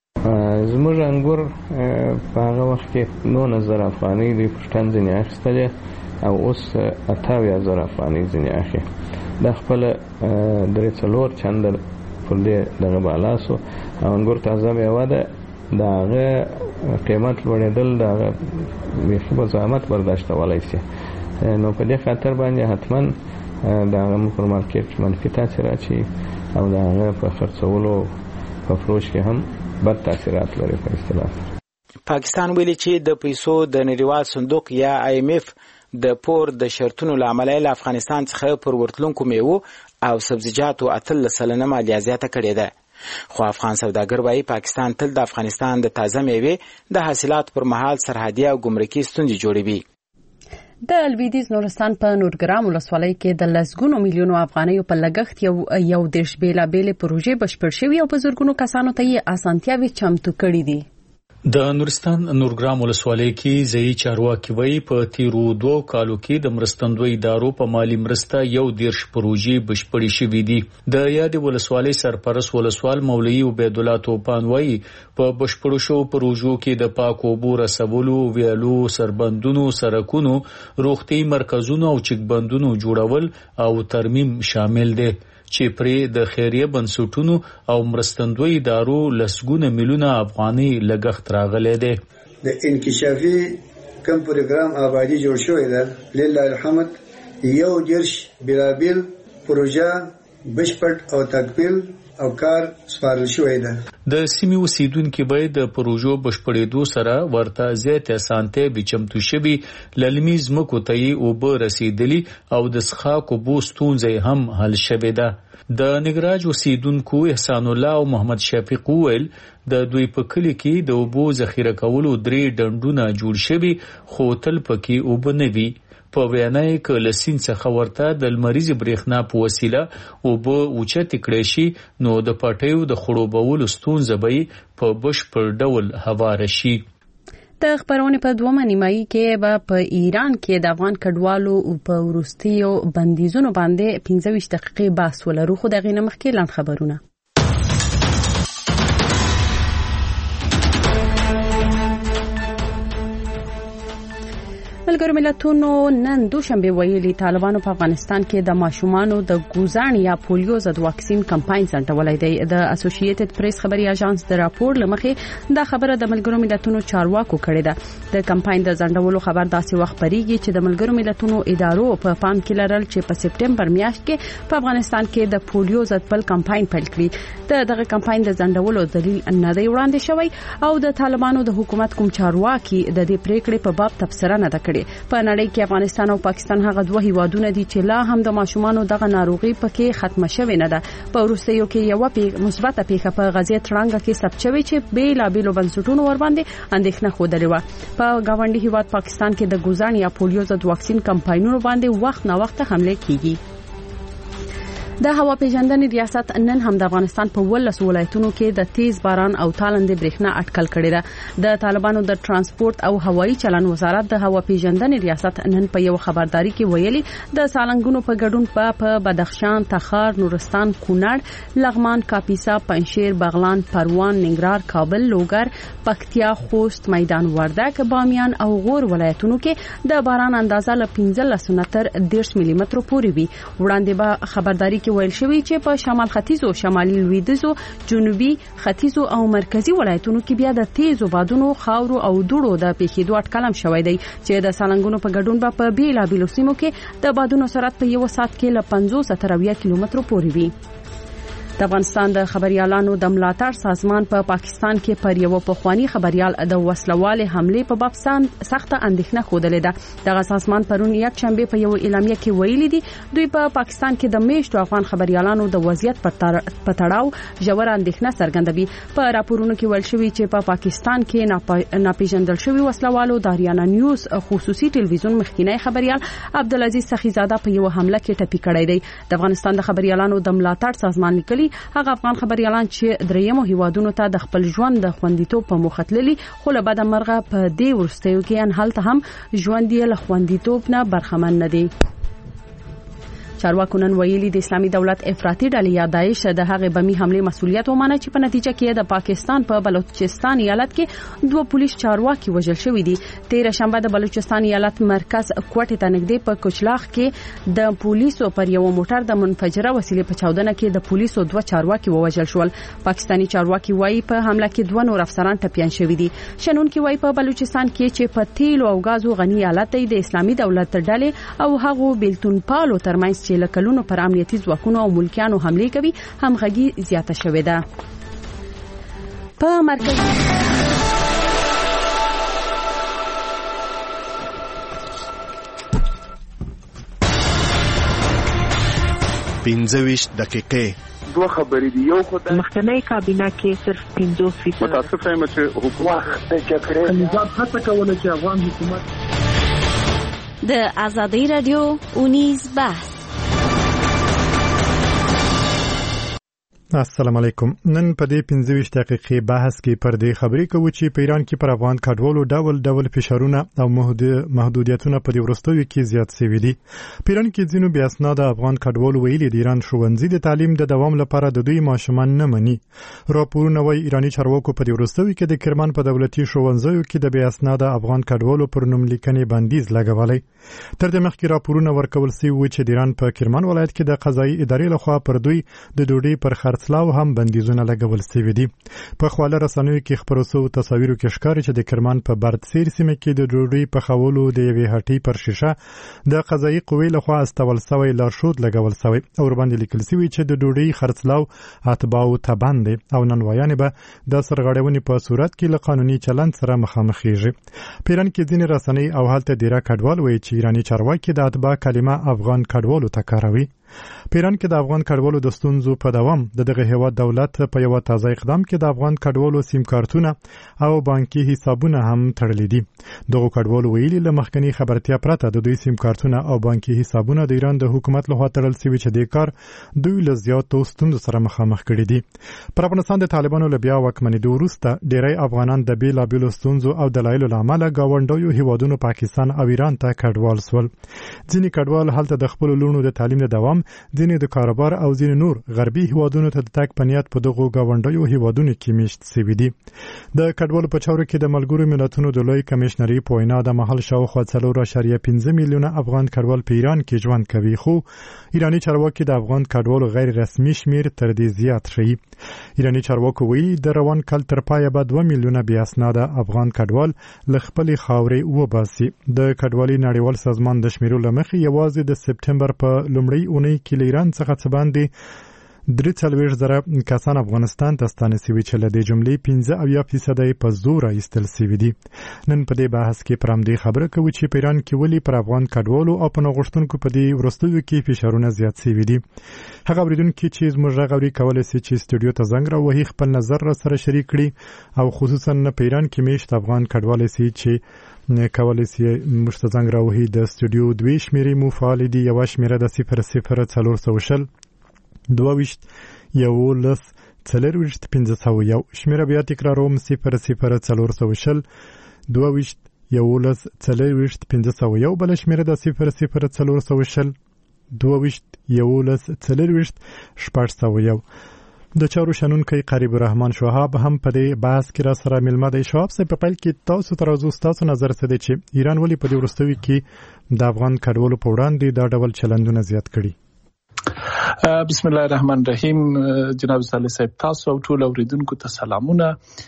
زموږ انګور په هغه وخت کې 9000 افغانۍ د پښتون ځنې اخیستلې او اوس 80000 افغانۍ ځنې اخی د خپل درې څلور چند پر دې دغه بالا سو او انګور تازه میوه ده دغه قیمت لوړېدل دغه بیخي به زحمت برداشتولی شي نو په دې خاطر باندې حتما دغه پر مارکیټ منفي تاثیر اچي او دغه په خرڅولو په فروش کې هم بد تاثیرات لري په اصطلاح. پاکستان ویلي چې د پیسو د نړیوال صندوق یا IMF د پور د شرطونو لامل له افغانستان څخه پر ورتلونکو میوه او سبزیجاتو 8% مالیه زیاته کړې ده. خو افغان سوداګر وايي پاکستان تل د افغانستان د تازه میوې د حاصلات پر مهال سرحدي او ګمرکي ستونزې جوړوي. د لویدیځ نورستان په نورګرام ولسوالۍ کې د لسګونو میلیونو افغانیو په لګښت یو دیش بیلابېلې پروژې بشپړ شوې او په زرګونو کسانو ته یې اسانتیاوې چمتو کړې دي. د نورستان نورګرام ولسوالۍ کې ځایي چارواکي وایي په تیرو 2 کالو کې د مرستندوی ادارو په مالی مرسته یو دیرش پروژې بشپړې شوې دي. د یادې ولسوالۍ سرپرست ولسوال مولوي عبید الله توپان وایي په بشپړو شو پروژو کې د پاکو اوبو رسولو، ویالو، سربندونو، سړکونو، روغتي مرکزونو او چکبندونو جوړول او ترمیم شامل دي چې پرې د خیریه بنسټونو او مرستندوی ادارو لسګونه میلیونه افغاني لګښت راغلی دی. د انکشافي کوم پروګرام آبادی جوړ شوی دی لله الحمد یو دیرش بلابل پروژه بشپړ او تکمیل او کار سپارل شوی دی. د سیمې اوسیدونکو باید د پروژو بشپړېدو سره ورته زیات اسانتیا به چمتو شوي للمیز مکو ته او به رسیدلی او د څښاک اوبو ستونزې هم حل شوې ده. د نګراج اوسیدونکو احسان الله او محمد شفیق ویل د دوی په کلی کې د اوبو ذخیره کولو 3 ډنډونه جوړ شوي خو تل پکې اوبه نه وي. په وینای ک لسین څخه ورته د لمریز برېښنا په وسیله اوبه اوچت کړي شي نو د پټیو د خړوبولو ستونزه به په بشپړ ډول هواره شي. د خبرونه په دومره نیمایي کې به په ایران کې د افغان کډوالو په وروستیو بندیزونو باندې 15 دقیقې بحث ولرو خو دغه نه مخکې لاند خبرونه. ملګرو ملتونو نن دوشنبه ویلي طالبانو په افغانستان کې د ماشومانو د ګوزان یا پولیو ضد واکسین کمپاین ځنډولای دی. د اسوسییټډ پریس خبري اژانس د راپور لمخې دا خبره د ملګرو ملتونو چارواکو کړې ده. د کمپاین د ځنډولو خبر داسې وخت پریږي چې د ملګرو ملتونو ادارو په پام کې لرل چې په سپټمبر میاشت کې په افغانستان کې د پولیو ضد بل کمپاین پیل کړي. دغه کمپاین د ځنډولو دلیل نه دی وړاندې شوی او د طالبانو د حکومت کوم چارواکي د دې پریکړې په باب تبصره نه کړي. په نړۍ کې افغانستان او پاکستان هغه دوه هیوادونه دي چې لا هم د ماشومانو دغه ناروغي پکې ختمه شوې نه ده. په وروستیو کې یو مثبته پیښه په غزې ترانګه کې ثبت شوې چې بیلابېلو بنسټونو ور باندې اندېښنه خوده و. په گاونډي هیواد پاکستان کې د ګوزان یا پولیو ضد واکسین کمپاینونو باندې وخت نه وخت حمله کیږي. د هوا پیژندنې ریاست نن هم د افغانستان په 12 ولایتونو کې د تیز باران او تالندې برېښنا اټکل کړې ده. د طالبانو د ترانسپورت او هوایي چلن وزارت د هوا پیژندنې ریاست نن په یو خبرداري کې ویلي د سالنګونو په ګډون په بدخشان، تخار، نورستان، کونړ، لغمان، کاپیسا، پنجشیر، بغلان، پروان، ننګرهار، کابل، لوګر، پکتیا، خوست، میدان وردګ، بامیان او غور ولایتونو کې د باران اندازه له 15 نه تر 10 ملي مترو پورې وي. وړاندې به خبرداري کې ویل شوی چې په شمال ختیځو، شمالي لویدیځو، جنوبي ختیځو او مرکزی ولایتونو کې بیا د تیزو بادونو، خاورو او دوړو د پیښېدو اټکل شوی دی چې د سالنګونو په ګډون په بیلابېلو سیمو کې د بادونو سرعت په یو ساعت کې له 50 تر 80 کیلومترو پورې وي. د افغانستان د خبريالانو د ملاتړ سازمان په پاکستان کې پر یو پخوانی خبريال د وسلواله حمله په باب سخت اندېښنه خوده ده. دغه سازمان پرون یک شنبه په یو اعلامیه کې ویلي دي دوی په پاکستان کې د میشتو افغان خبريالانو د وضعیت په تړاو ژور اندېښنه څرګندوي. په راپورونو کې ویل شوی چې په پاکستان کې ناپېژندل شوی وسلوالو د اریانا نیوز خصوصي ټلویزیون مخکینی خبريال عبدالعزیز سخیزاده په یو حمله کې ټپي کړی دی. د افغانستان د خبريالانو د ملاتړ سازمان لیکلي هغه افغان خبريالان چې دریمو هیوادونو ته د خپل ژوند د خوندیتوب په موخه تللي خو له بده مرغه په دې ورستیو کې ان هلته هم ژوند یې له خوندیتوب نه برخمن نه دي. چارواکو نن ویلي د اسلامي دولت افراطي ډلې یا داعش د هغې بمي حمله مسؤلیت ومنه چې په نتیجه کې د پاکستان په بلوچستان ایالت کې 2 پولیس چارواکي وژل شوي دي. 13 شنبه د بلوچستان ایالت مرکز کوټې ته نږدې په کوچلاخ کې د پولیسو پر یو موټر د منفجره وسیلې په چاودنه کې د پولیسو 2 چارواکي ووژل شول. پاکستاني چارواکي وایي په حمله کې 2 نور افسران ټپيان شوي دي. شنونکي وایي په بلوچستان کې چې په تیلو او غازو غني ایالت دی د اسلامي دولت ډلې او هغو بیلتون پالو ترمنځ چې لکلونو پر امنیتي ځواکونو او ملکیانو حمله کوي همغږي زیاته شوې ده. په مرکز 15 دقیقې دوه خبرې دي. یو خدای مخکنی کابینه کې صرف 50% متاسفه یم چې حکومت نظام هڅه کوله چې افغان حکومت د آزادۍ رادیو اونیز بحث. السلام علیکم. نن په دې 15 دقیقې بحث کې پر دې خبرې کوو چې په ایران کې پر افغان کډوالو ډول فشارونه او محدودیتونه په دې ورستیو کې زیات شوي دي. په ایران کې ځینو بیا اسناد افغان کډوالو ویلي د ایران ښوونځي د تعلیم د دوام لپاره د دوی ماشومان نه مني. راپورونه وايي ایرانی چارواکو په دې ورستیو کې د کرمان په دولتي ښوونځیو کې د بیا اسناد افغان کډوالو پر نوم لیکنې بندیز لګولای. تر دې مخکې راپورونه ورکول شوي چې د ایران په کرمان ولایت کې د قضایي ادارې لخوا پر دوی د ډوډۍ پر خرڅ خرڅلاو هم بندیزونه لګول شوي دي. په خواله رسنیو کې خپرو شوو تصاویرو کې ښکاري چې د کرمان په بردسیر سیمه کې د ډوډۍ پخولو د یوې هټۍ پر شیشه د قضایي قوې لخوا استول شوی لارښود لګول شوی او ورباندې لیکل شوي چې د ډوډۍ خرڅلاو اتباعو ته بند دی او نانوایانې به د سرغړونې په صورت کې له قانوني چلند سره مخامخېږي. په ایران کې ځینې رسنۍ او هلته ډیره کډوال وایي چې ایراني چارواکي د اتباع کلمه افغان کډوالو ته کاروي. په ایران کې د افغان کډوالو د ستونزو په دوام د دغه هیواد دولت په یو تازه اقدام کې د افغان کډوالو سیم کارتونه او بانکي حسابونه هم تړلي دي. دغه کډوالو ویلي له مخکنی خبرتیا پرته د دوی سیم کارتونه او بانکي حسابونه د ایران د حکومت لخوا تړل شوي چې د کار دوی له زیاتو ستونزو سره مخامخ کړي دي. پر افغانستان د طالبانو له بیا واکمنېدو وروسته ډیری افغانان د بېلابېلو ستونزو او دلایلو له امله ګاونډیو هیوادونو پاکستان او ایران ته کډوال سول. ځینې کډوال هلته د خپلو لوڼو د تعلیم د دوام، ځینې د کاروبار او ځینې نور غربي هیوادونو ته د تګ په نیت په دغو ګاونډیو هیوادونو کې میشت شوي دي. د کډوالو په چارو کې د ملګرو ملتونو د لوی کمیشنري په وینا د مهال شاوخوا 4.5 میلیونه افغان کډوال په ایران کې ژوند کوي، خو ایراني چارواکي د افغان کډوالو غیر رسمي شمیر تر دې زیات ښیي. ایراني چارواکو ویلي د روان کال تر پایه به 2 میلیونه بې اسناده افغان کډوال له خپلې خاورې وباسي. د کډوالۍ نړیوال سازمان د شمیرو له مخې یوازې د سپټمبر په لومړۍ اونۍ کې له ایران څخه څه باندې 43,000 کسان افغانستان ته ستانه شوي چې له دې جملې 15% په زور ایستل شوي دي. نن په دې بحث کې پر همدې خبره کوو چې په ایران کې ولې پر افغان کډوالو او په نغښتونکو په دې وروستیو کې فشارونه زیات شوي دي. هغه اورېدونکي چې زموږ غږ اوري کولی شي چې سټوډیو ته زنګ راوهي، خپل نظر را سره شریک کړي او خصوصا په ایران کې میشت افغان کډوال شي چې کولی شي موږ ته زنګ راوهي. د سټوډیو 2 شمیرې مو فعالې دي. یوه شمیره د 00 420 11 40 501. شمیره بیا تکراروم 00 420 11 40 501. بله شمیره د 00 420 11 40 601. د چارو شنونکی قریب الرحمن شوهاب هم په دې بحث کې را سره ملمه دی. شوهاب صاحب، په پیل کې تاسو ترازو ستاسو نظر څه دی چې ایران ولې په دې وروستیو کې د افغان کډوالو په وړاندې دا ډول چلندونه زیات کړي؟ بسم الله الرحمن الرحیم. جناب صالح صاحب، تاسو او ټول اوریدونکو ته سلامونه.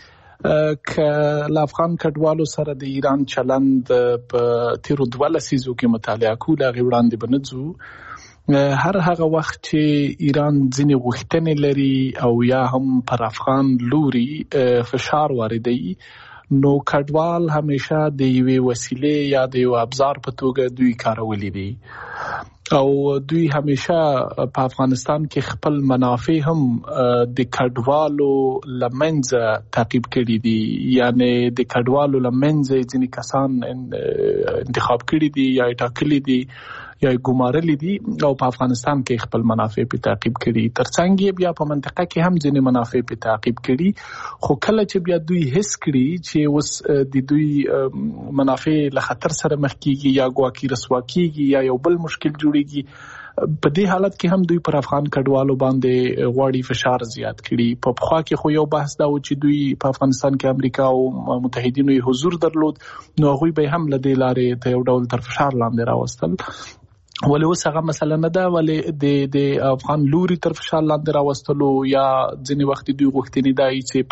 که له افغان کډوالو سره د ایران چلند په تیرو 2 لسیزو کې مطالعه کوو، هغې وړاندې به نه ځو. هر هغه وخت چې ایران ځینې غوښتنې لري او یا هم پر افغان لوري فشار واردوي، نو کډوال همیشه د یوې وسیلې یا د یو ابزار په توګه دوی کارولي دي او دوی همیشه په افغانستان کې خپل منافع هم د کډوالو لمنځه تعقیب کړي دي. یعنی د کډوالو لمنځه ځینې کسان انتخاب کړي دي یا ټاکلي دي یا ګمارلي دي او په افغانستان کې خپل منافع په تعقیب کړي. ترڅنګ یې بیا په منطقه کې هم ځینې منافع په تعقیب کړي، خو کله چې بیا دوی حس کړي چې اوس د دوی منافع له خطر سره مخ کیږي یا ګواکې رسوا کیږي یا یو بل مشکل جوړیږي، په دې حالت کې هم دوی پر افغان کډوالو باندې غواړي فشار زیات کړي. په پخوا کې خو یو بحث دا و چې دوی په افغانستان کې امریکا او متحدینو یې حضور درلود، نو هغوی به هم له دې لارې ته یو ډول تر فشار لاندې راوستل. ولې اوس هغه مسله نه ده، ولې د افغان لوري تر فشار لاندې راوستلو یا ځینې وخت دوی غوښتنې دا چې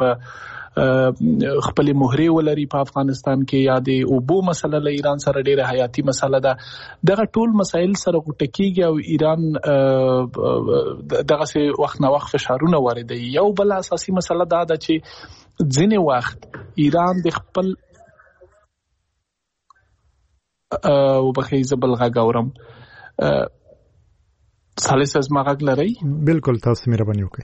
په خپل مهرې ولري په افغانستان کې، یا د اوبو مسله له ایران سره ډیره حیاتي مسله ده. دغه ټول مسایل سره غوټه کیږي او ایران دغه وخت نه وخت فشارونه واردوي. یو بل اساسي مسله دا ده چې ځینې وخت ایران د خپل وبخښئ زه بل غږ اورم. صالح صاحب ما غږ لرئ؟ بالکل، تاسو مهرباني وکړئ.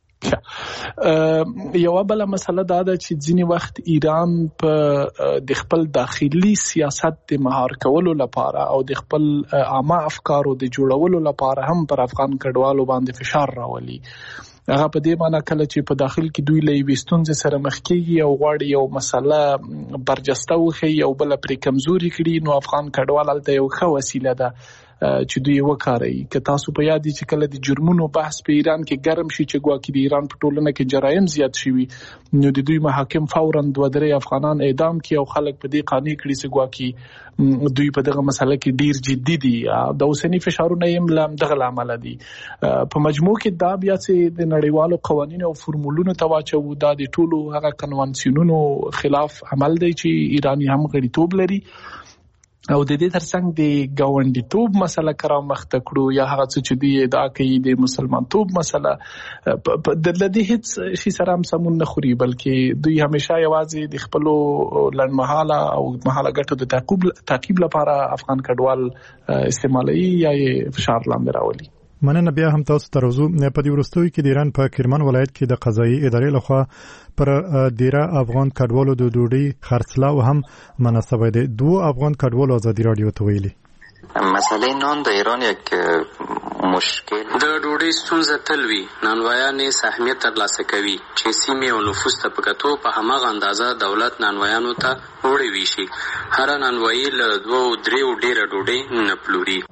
یو بل مسله دا ده چې ځینې وخت ایران په د خپل داخلي سیاست د مهار کولو لپاره او د خپل عامه افکارو د جوړولو لپاره هم پر افغان کډوالو باندې فشار راولي. هغه په دې معنی کله چې په داخل کې دوی له یوې ستونزې سره مخ کېږي او غواړي یو مسله برجسته وښیي او بله پرې کمزوري کړي، نو افغان کډوال هلته یو ښه وسیله ده چې دوی وکاري. که تاسو په یاد دي چې کله د جرمونو بحث په ایران کې ګرم شي چې ګواکې د ایران په ټولنه کې جرایم زیات شي نو د دوی محاکم فورا 2-3 افغانان اعدام کړي او خلک په دې قانوني کړي چې ګواکې دوی په دغه مسله کې ډیر جدي دي. د اوسنی فشارونه یې لام دغه عمل دي. په مجموع کې دا بیا چې د نړیوالو قوانینو او فرمولونو تواچو دا د ټولو هغه کنوانسیونونو خلاف عمل دی چې ایرانی هم غړیتوب لري او د دې ترڅنګ د ګاونډیتوب مسله کرا مخته کړو یا هغه چې دی ادعا کوي د مسلمانتوب مسله د لدی هیڅ شي سره هم سمون نه خوري بلکې دوی همیشه یوازې د خپل لړمحاله او محاله ګټو د تعقیب لپاره افغان کډوال استعمالي یا فشار لاندې راولي. مننه. بیا هم تاسو ته روزو په دې وروستیو کې د ایران په کرمان ولایت کې د قضایي ادارې لخوا پر دیره افغان کډوالو د ډوډۍ خرڅلاو هم مناسبه ده. 2 افغان کډوالو ازادي رادیو ته ویلي مسئله نان در ایران یک مشکل د ډوډۍ ستونزه تل وي. نانوایان سهمیت ترلاسه کوي چې سیمې او نفوس ته په کتو په هماغه اندازه دولت نانوایانو ته ډوډۍ ویشي. هر نانوایی له 2-3 ډیره ډوډۍ نه پلوري.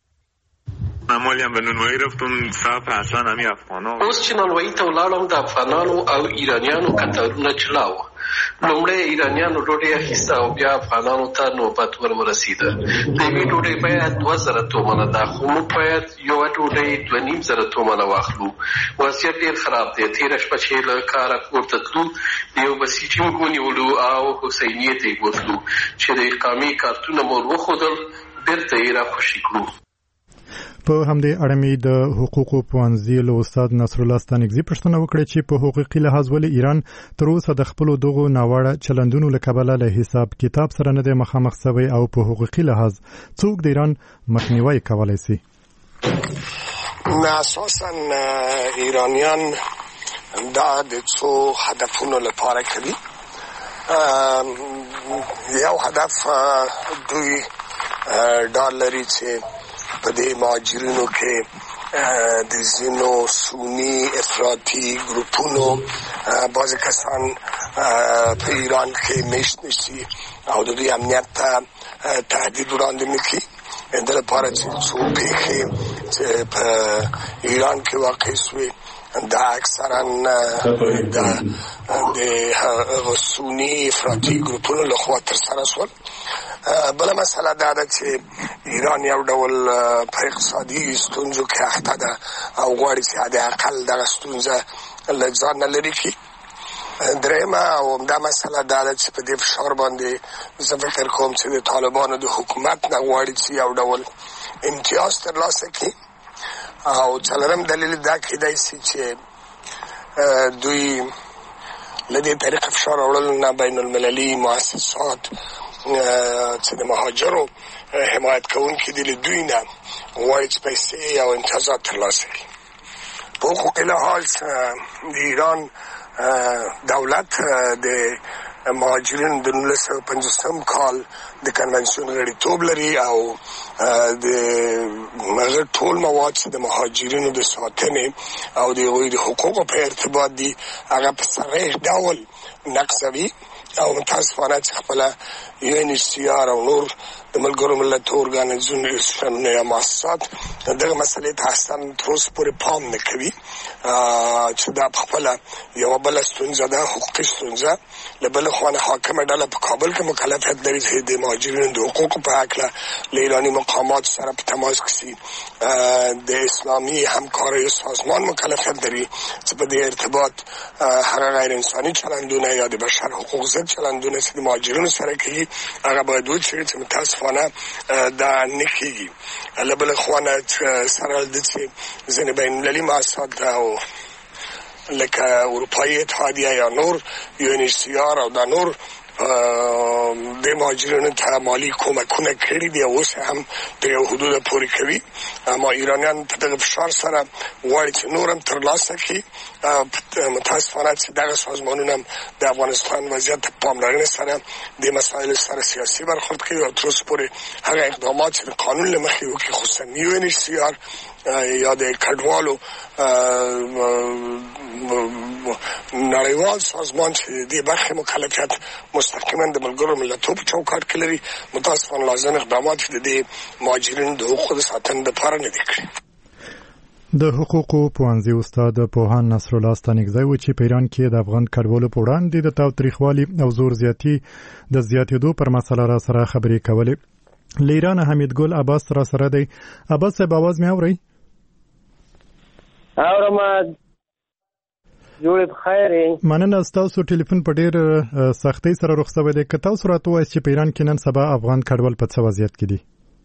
معمولی هم به نانوایی رفتم صاف اصلا همی افغانا اوس چې نانوایی ته ولاړم د افغانانو او ایرانیانو کتارونه چلاو. لومړی ایرانیانو ډوډۍ اخیسته او بیا افغانانو ته نوبت ورسیده. د یوې ډوډۍ باید 2000 تومنه ده خو موږ باید یوه ډوډۍ 2500 تومنه واخلو. وضعیت ډېر خراب دی. تېره شپه چې له کاره کورته تلو د یو بسیجي موږ ونیولو او حسینیې ته یې بوتلو چې د اقامې کارتونه مو وښودل بېرته یې راخوشي کړو. په همدې اړه مې د حقوقو پوهنځي له استاد نصر الله ستانکزي پوښتنه وکړه چې په حقوقي لحاظ ولې ایران تر اوسه د خپلو دغو ناوړه چلندونو له کبله له حساب کتاب سره نه دی مخامخ شوی او په حقوقي لحاظ څوک د ایران مخنیوی کولی شي. اساسا ایرانیان دا د څو هدفونو لپاره کوي. یو هدف دوی ډال لري چې په دې مهاجرینو کې د ځینو سنی افراطي ګروپونو بعضې کسان په ایران کې میشت نشي او د دوی امنیت ته تهدید وړاندې نه کړي. د لپاره چې څو پیښې چې په ایران کې واقع شوې دا اکثرا د سنی افراطي ګروپونو لخوا ترسره شول. بله مسله دا ده چې ایران یو ډول په اقتصادي ستونزو کې اخته ده او غواړي چې حد اقل دغه ستونزه له ځان نه لرې کړي. درېیمه او همدا مسله دا ده چې په دې فشار باندې زه فکر کوم چې د طالبانو د حکومت نه غواړي چې یو ډول امتیاز ترلاسه کړي. او څلورم دلیل دا کېدای شي چې دوی له دې طریقه فشار راوړل نه بین المللي مؤسسات چې د مهاجرو حمایت کوونکي دي له دوی نه غواړي چې پیسې او امتیازات ترلاسه کړي. په حقوقي لحاظ د ایران دولت د مهاجرینو د 1950 کال د کنونسیون غړیتوب لري او د هغه ټول مواد چې د مهاجرینو د ساتنې او د هغوی د حقوقو په ارتباط دي هغه په صریح ډول نقضوي او متاسفانه چې خپله UNHCR او نور د ملګرو ملتونو ارګانیزیشنونه یا مؤسسات دغه مسلې ته اصلا تر اوسه پورې پام نه کوي چې دا په خپله یوه بله ستونزه ده، حقوقي ستونزه. له بلې خوا نه حاکمه ډله په کابل کې مکلفیت لري چې د مهاجرینو د حقوقو په هکله له ایراني مقاماتو سره په تماس کې شي. د اسلامي همکاریو سازمان مکلفیت لري چې په دې ارتباط هغه غیر انساني چلندونه یا د بشر حقوق ضد چلندونه چې د مهاجرینو سره کوي هغه باید وڅېړي چې متاسفانه دا نه کېږي. له بلې خوا نه سره د چې ځینې بین المللي مؤسسات او لکه اروپایي اتحادیه یا نور UNHCR او دا نور د مهاجرینو ته مالي کومکونه کړي دي او اوس هم د یو حدوده پورې کوي. اما ایرانیان په دغه فشار سره غواړي چې نور هم ترلاسه کړي. متاسفانه چې دغه سازمانونه هم د افغانستان وضعیت ته پاملرنې سره د مسایلو سره سیاسي برخورد کوي او تر اوسه پورې هغه اقدامات چې د قانون له مخې وکړي خصوصا UNHCR یا د کډوالو نړیوال سازمان چې د برخې مکلفیت مستقیما د ملګرو ملتونو په چوکاټ کې لري متاسفانه لازم اقدامات د مهاجرینو د حقوقو د ساتنې لپاره نه دي کړی. د حقوقو پوهنځي استاد پوهان نصر الله ستانکزی و چې په ایران کې د افغان کډوالو په وړاندې د تاوتریخوالي او زور زیاتی د زیاتېدو پر مسله را سره خبرې کولې. له ایران حمید ګل عباس را سره دی. عباس صاحب आवाज مې اورئ؟ اورم. جوړ بخیر. مننه. تاسو ټلیفون په ډېر سختۍ سره رخصت دی. که تاسو راته وایئ چې په ایران کې نن سبا افغان کډوال په څه وضعیت کې دي؟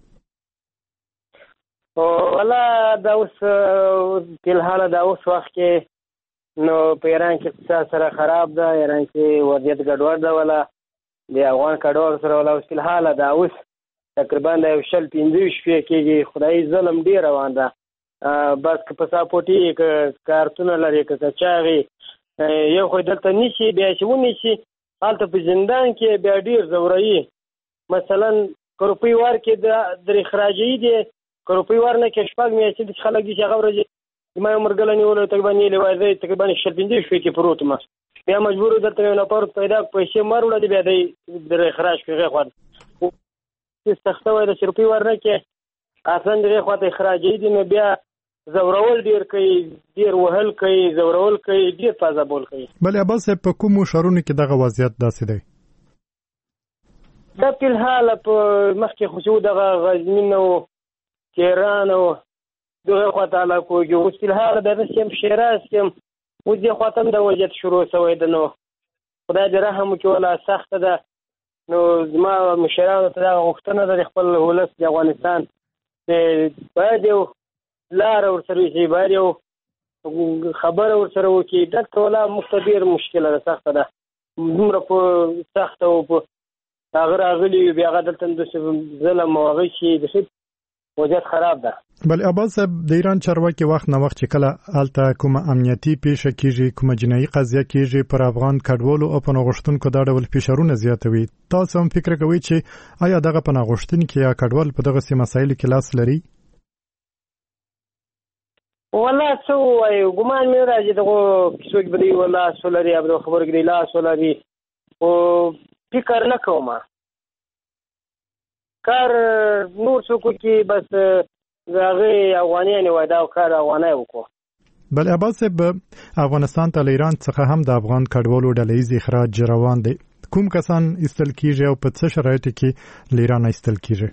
والله دا اوس فلحال دا اوس وخت کې نو په ایران کې اقتصاد سره خراب ده. ایران کې وضعیت ګډوډ ده. ولا د افغان کډوال سره ولا اوس فلحال دا اوس تقریبا د 15 شپې کېږي. خدای ظلم ډېر روان ده. بس که په ساپوټي کارتونه لري که چاغي یو خو دلته نشي بیا چې ونیسي هلته په زندان کې بیا ډېر زورایي. مثلا که روپۍ ورکړې د اخراجي دي که روپۍ ورنه کې شپږ میاشتې د خلک دي چې هغه ورځې ما یو مرګله نیولو تقریبا نیلې وای زه تقریبا 15 شپې کې پروت م بیا مجبور دلته یو نفر پیدا پیسې مر وړه بیا د اخراج کوي خو سخته وای د روپۍ ورنه کې اصلا دغه خواته اخراجي دي نو بیا زورول ډیر کوي ډیر وهل کوي زورول کوي ډیر پازابول کوي. بل عباس په کوم شهرونو کې دغه وضعیت داسې دی؟ دا په حال په مخکې خو دغه غزنین او تهران او دغه خواته لا کوي او په حال د سیم شیراز کې و دې خواته د وضعیت شروع شوی د نو خدای دې رحم وکړي ولا سخت ده. نو زما مشرانو ته غوښتنه ده خپل ولس د افغانستان باید یو لار ورسره شي باید یو خبره ورسره وکړي. دلته ولا مختبر مشکله ده سخته ده دومره په سخته او په هغه راغلي بیا هغه دلته د ظلم او هغه شي د وضعیت خراب ده. بل عباس صاحب د ایران چارواکي وخت نه وخت چې کله الته کومه امنیتي پیښه کیږي کومه جنایي قضیه کیږي پر افغان کډوالو او پناه غوښتونکو دا ډول فشارونه زیاتوي. تاسو هم فکر کوئ چې آیا دغه پناه غوښتونکي یا کډوال په دغه مسایلو کې لاس لري؟ والله څه وایو ګمان مې راځي دغه څوک به دی ولا سولري ابو خبر کې لا سولري او فکر نه کوم کار نور څوک کې بس هغه افغانان وای دا کار افغانای وکړو. بل عباس صاحب افغانستان ته ایران څخه هم د افغان کډوالو ډلهیز اخراج روان دی. کوم کسان ایستل کیږي او په څه شرایطو کې ایران ایستل کیږي؟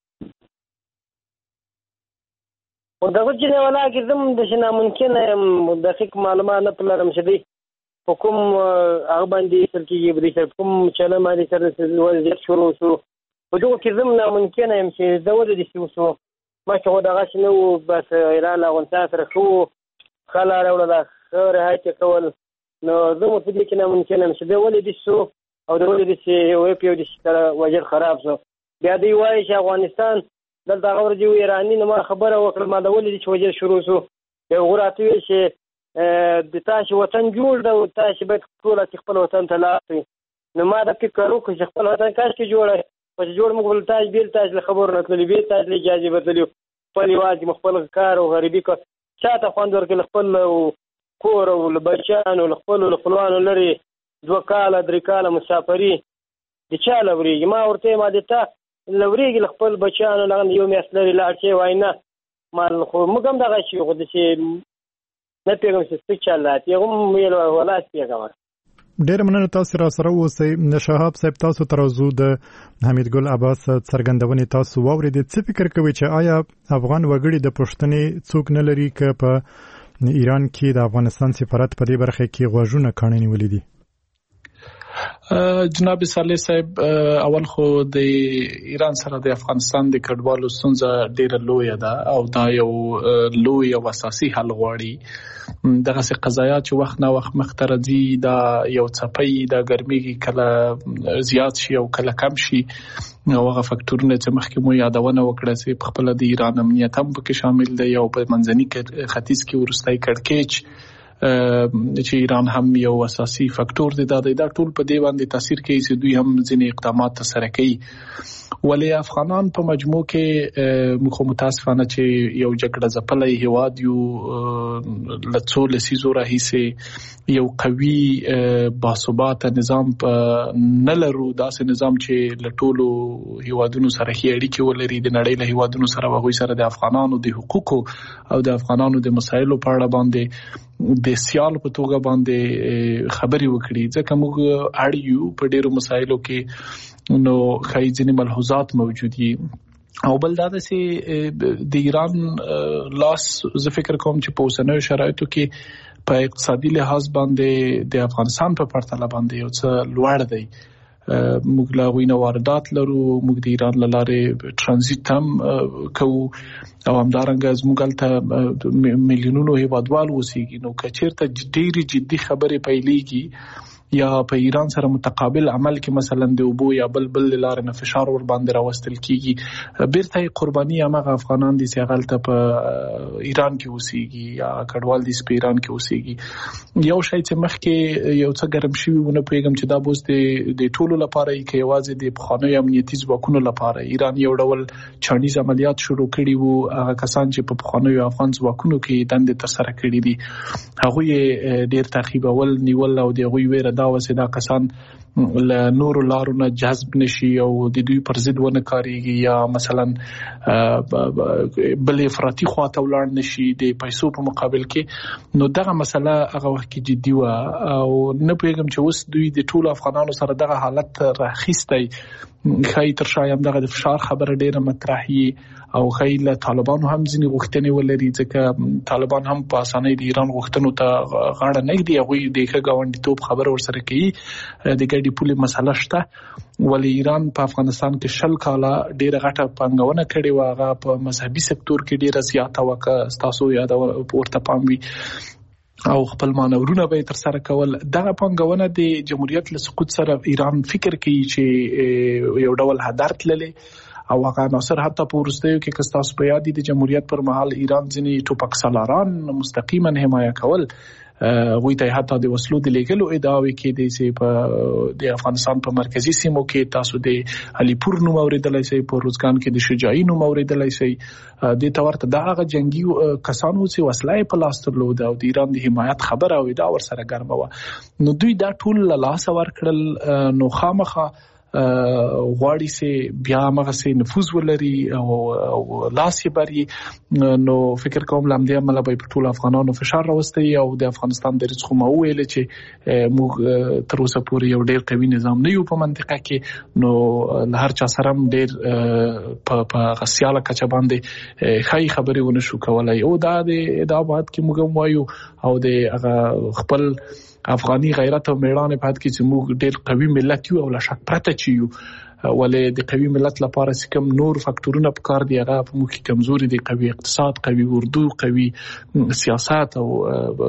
او دغه چې نه ولا کې زم د شنه ممکن دقیق معلومات نه پلرم شدي حکوم هغه باندې ایستل کیږي بری کوم چاله باندې سره وضعیت شروع شو په دغه کې زم نه ممکن هم چې دا ود دي شو ما چې دغه شنو بس ایران افغانستان سره خو خلا راوړل خیر هاي کول نو زمو په دې کې نه ممکن هم چې دا ولې دي شو او دا ولې دي چې وې په دې سره وضعیت خراب شو بیا دی وایي چې افغانستان دلته غوړجو ایرانی نو ما خبره وکړه ما دا ولې چې وجه شروع شو یو غراته چې د تاسو وطن جوړ دا تاسو به ټول خپل وطن ته لاړئ نو ما دا فکر وکړ چې خپل وطن کاش کې جوړه او جوړ موږ ول تاسو بیل تاسو خبر نه تللی به تاسو اجازه بدلیو خپل واجب مخبل کار او غریبي کو چاته خوند ورکړل خپل کور او بچان او خپل خپلوان لري 2 کاله 3 کاله مسافری د چا لوري ما ورته ما دته لوريږي خپل بچانو لغن یو میاسلري لاړ شي واینا مال خو موږ هم دغه شي خو د شي نه پیغام څه چلات یو ویل ولا پیغام. ډېر مننه تاسو را سره اوسئ. شهاب صاحب تاسو ترازو د حمید ګل عباس څرګندونې تاسو واورېدې. څه فکر کوئ چې آیا افغان وګړي د پښتنې څوک نه لري که په ایران کې د افغانستان سفارت په دې برخه کې غوږونه کاڼه نیولې دي؟ جناب صالح صاحب اول خو د ایران سره د افغانستان د کډوالو ستونزه ډیره لوی ده او دا یو لوی او اساسي حل غواړي. دغه څه قضایا چې وخت نه وخت مخترځي دا یو څپي د ګرمي کله زیات شي او کله کم شي او هغه فاکټورونه چې مخکې مو یادونه وکړه چې په خپل د ایران امنیت هم پکې شامل دی او په منځني ختیځ کې ورستای کړکېچ چې ایران هم یو اساسي فاکټور دی. دا ټول په دې باندې تاثیر کوي چې دوی هم ځینې اقدامات سره کوي. ولې افغانان په مجموع کې موږ متاسفانه چې یو جګړه ځپلی هیواد یو له څو لسیزو راهیسې یو قوي باثباته نظام نه لرو. داسې نظام چې له ټولو هیوادونو سره ښې اړیکې ولري، د نړۍ له هیوادونو سره هغوی سره د افغانانو د حقوقو او د افغانانو د مسایلو په اړه باندې د سیال په توګه باندې خبرې وکړي. ځکه موږ اړ یو په ډیرو مسایلو کې، نو خای ځینې ملحوظات موجود دي. او بل دا چې د ایران لاس زه فکر کوم چې په اوسنیو شرایطو کې په اقتصادي لحاظ باندې د افغانستان په پرتله باندې یو څه لوړ دی. موږ لا غوینه واردات لرو، موږ د ایران له لارې ترانزیت هم کوو او همدارنګه زموږ هلته میلیونونو هیوادوال اوسېږي. نو که چېرته ډېرې جدي خبرې پیلېږي یا په ایران سره متقابل عمل کې مثلا د اوبو یا بل لارې نه فشار ور باندې راوستل کیږي، بیرته قرباني هغه افغانان دي چې هغه ته په ایران کې اوسېږي یا کډوال دي چې په ایران کې اوسېږي. یو شی چې مخکې یو څه ګرم شوی ونه پوهېږم چې دا اوس د ټولو لپاره یې که یوازې د پخوانیو امنیتي ځواکونو لپاره. ایران یو ډول چانیز عملیات شروع کړي وو. هغه کسان چې په پخوانیو افغان ځواکونو کې دندې ترسره کړي دي هغوی ډېر تعقیبول، نیول او د هغوی ویره دا وسه دا کسان له نورو لارو نه جذب نشي او د دوی پر ضد ونه کاریږي یا مثلا بل افراطي خواته ولاړ نشي د پیسو په مقابل کې. نو دغه مسله هغه وخت کې جدي و او نه پوهېږم چې اوس دوی د ټولو افغانانو سره دغه حالت راخیستی. خای تر شایم دغه د فشار خبره ډیره مطرحي او خای له طالبانو هم ځینې غوښتنې ولري، ځکه طالبان هم په اسانۍ د ایران غوښتنو ته غاړه نه ږدي. هغوی د ښه ګاونډیتوب خبره ورسره کوي، د ګډې پولې مسله شته. ولې ایران په افغانستان کې 20 کاله ډیره غټه پانګونه کړې وه، هغه په مذهبي سکتور کې ډیره زیاته وه، که ستاسو یاد ورته پام وي، او خپل مانورونه به تر سره کول. دغه پانګونه د جمهوریت له سقوط سره ایران فکر کوي چې یو ډول هدر تللی او هغه عناصر حتی په وروستیو کې که ستاسو په یاد د جمهوریت پر مهال ایران ځینې ټوپک سالاران مستقیما حمایه کول، هغوی ته حتی د وسلو د لیږلو ادعاوې کېدې چې په د افغانستان په مرکزي سیمو کې تاسو د علیپور نوم اورېدلی شئ، په روزګان کې د شجاعي نوم اورېدلی شئ. دې ته ورته دا هغه جنګي کسانو چې وسله یې په لاس درلوده او د ایران د حمایت خبره اوریده ورسره ګرمه وه. نو دوی دا ټول له لاسه ورکړل. نو خامخا غواړي چې بیا مغسه نفوذ ولري او لاس یې بری. نو فکر کوم لامدې عمله به په ټول افغانانو فشار راوستي او د افغانستان د رزق مو ویل چې موږ تر اوسه پورې یو ډېر قوي نظام نه یو په منطقه کې. نو هر چا سره ډېر په غسیاله کچه باندې خای خبرې ونه شو کولای. او دا د ادعاات کې موږ وایو او د هغه خپل افغاني غیرت او میړانه په حد کې چې موږ ډېر قوي ملت یو او لا شک پرته چي یو. ولې د قوي ملت لپاره چې کوم نور فاکټورونه پکار دي هغه په موږ کې کمزوري دي، قوي اقتصاد، قوي اردو، قوي سیاست او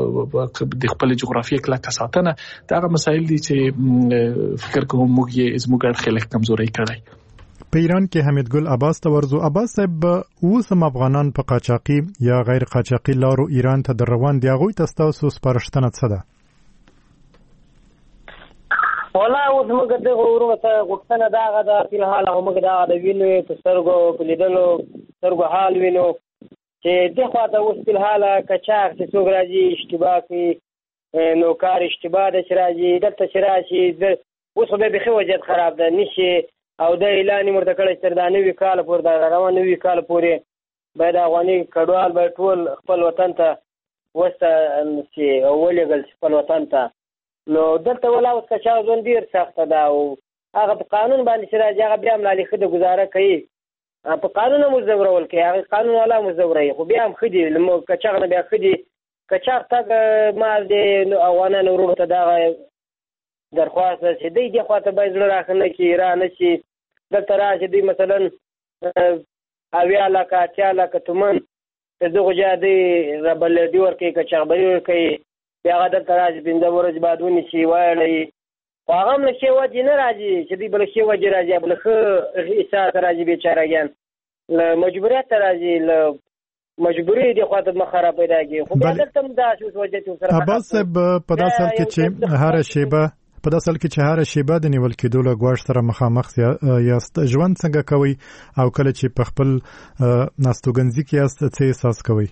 د خپل جغرافیه کلکه ساتنه. دا مسایل دي چې فکر کوم موږ یې زموږ خلک کمزوري کړی. په ایران کې حمید ګل عباس ته ورزو. عباس صاحب، اوسم افغانان په قاچاقي یا غیر قاچاقي لارو ایران ته در روان دي، هغوی ته ستاسو سپارښتنه څه ده؟ والله اوس موږ دغه ورته غوښتنه دغه د فلحال هغه موږ دغه د وینو په سترګو په لیدلو سترګو حال وینو چې دغه خواته اوس فلحال کچاق چې څوک راځي اشتباه کوي، نو کار اشتباه ده چې راځي دلته چې راشي اوس خو بیا بیخي وضعیت خراب ده نشي. او د اعلان یې ورته کړی چې دا 90 کاله پورې دا روان 90 کاله پورې باید افغاني کډوال باید ټول خپل وطن ته وسته چې ولېږل خپل وطن ته. نو دلته ولا اوس کچا ځون ډیر سخته ده او هغه په قانون باندې چې راځي هغه بیا هم لالی خده گزاره کوي، په قانون مزورول کوي، هغه قانون والا مزوري خو بیا هم خدي لمو کچا نه بیا خدي کچا تک مال دي افغانانو ورو ته دا درخواست چې دی خواته باید زړه راخنه کې ایران شي دلته راځي دی مثلا اویا لکه اتیا لکه تومن دغه جادي ربل دی ورکه کچا بری ورکه بیا غدل تراج بنده ورځ بعد ونشي وایي هغه هم نشي وځي نه راځي چې دی بل شي وځي راځي بل خو احساس راځي بیچارهګان له مجبوریت راځي له مجبوری دی خو ته مخره پیدا کی خو بیا دلته دا شو وجه چې سره عباس صاحب په داسې حال کې چې هر شیبه د نیول کېدو له ګواښ سره مخامخ یاست ژوند څنګه کوي او کله چې په خپل ناستوګنځي کې یاست څه احساس کوي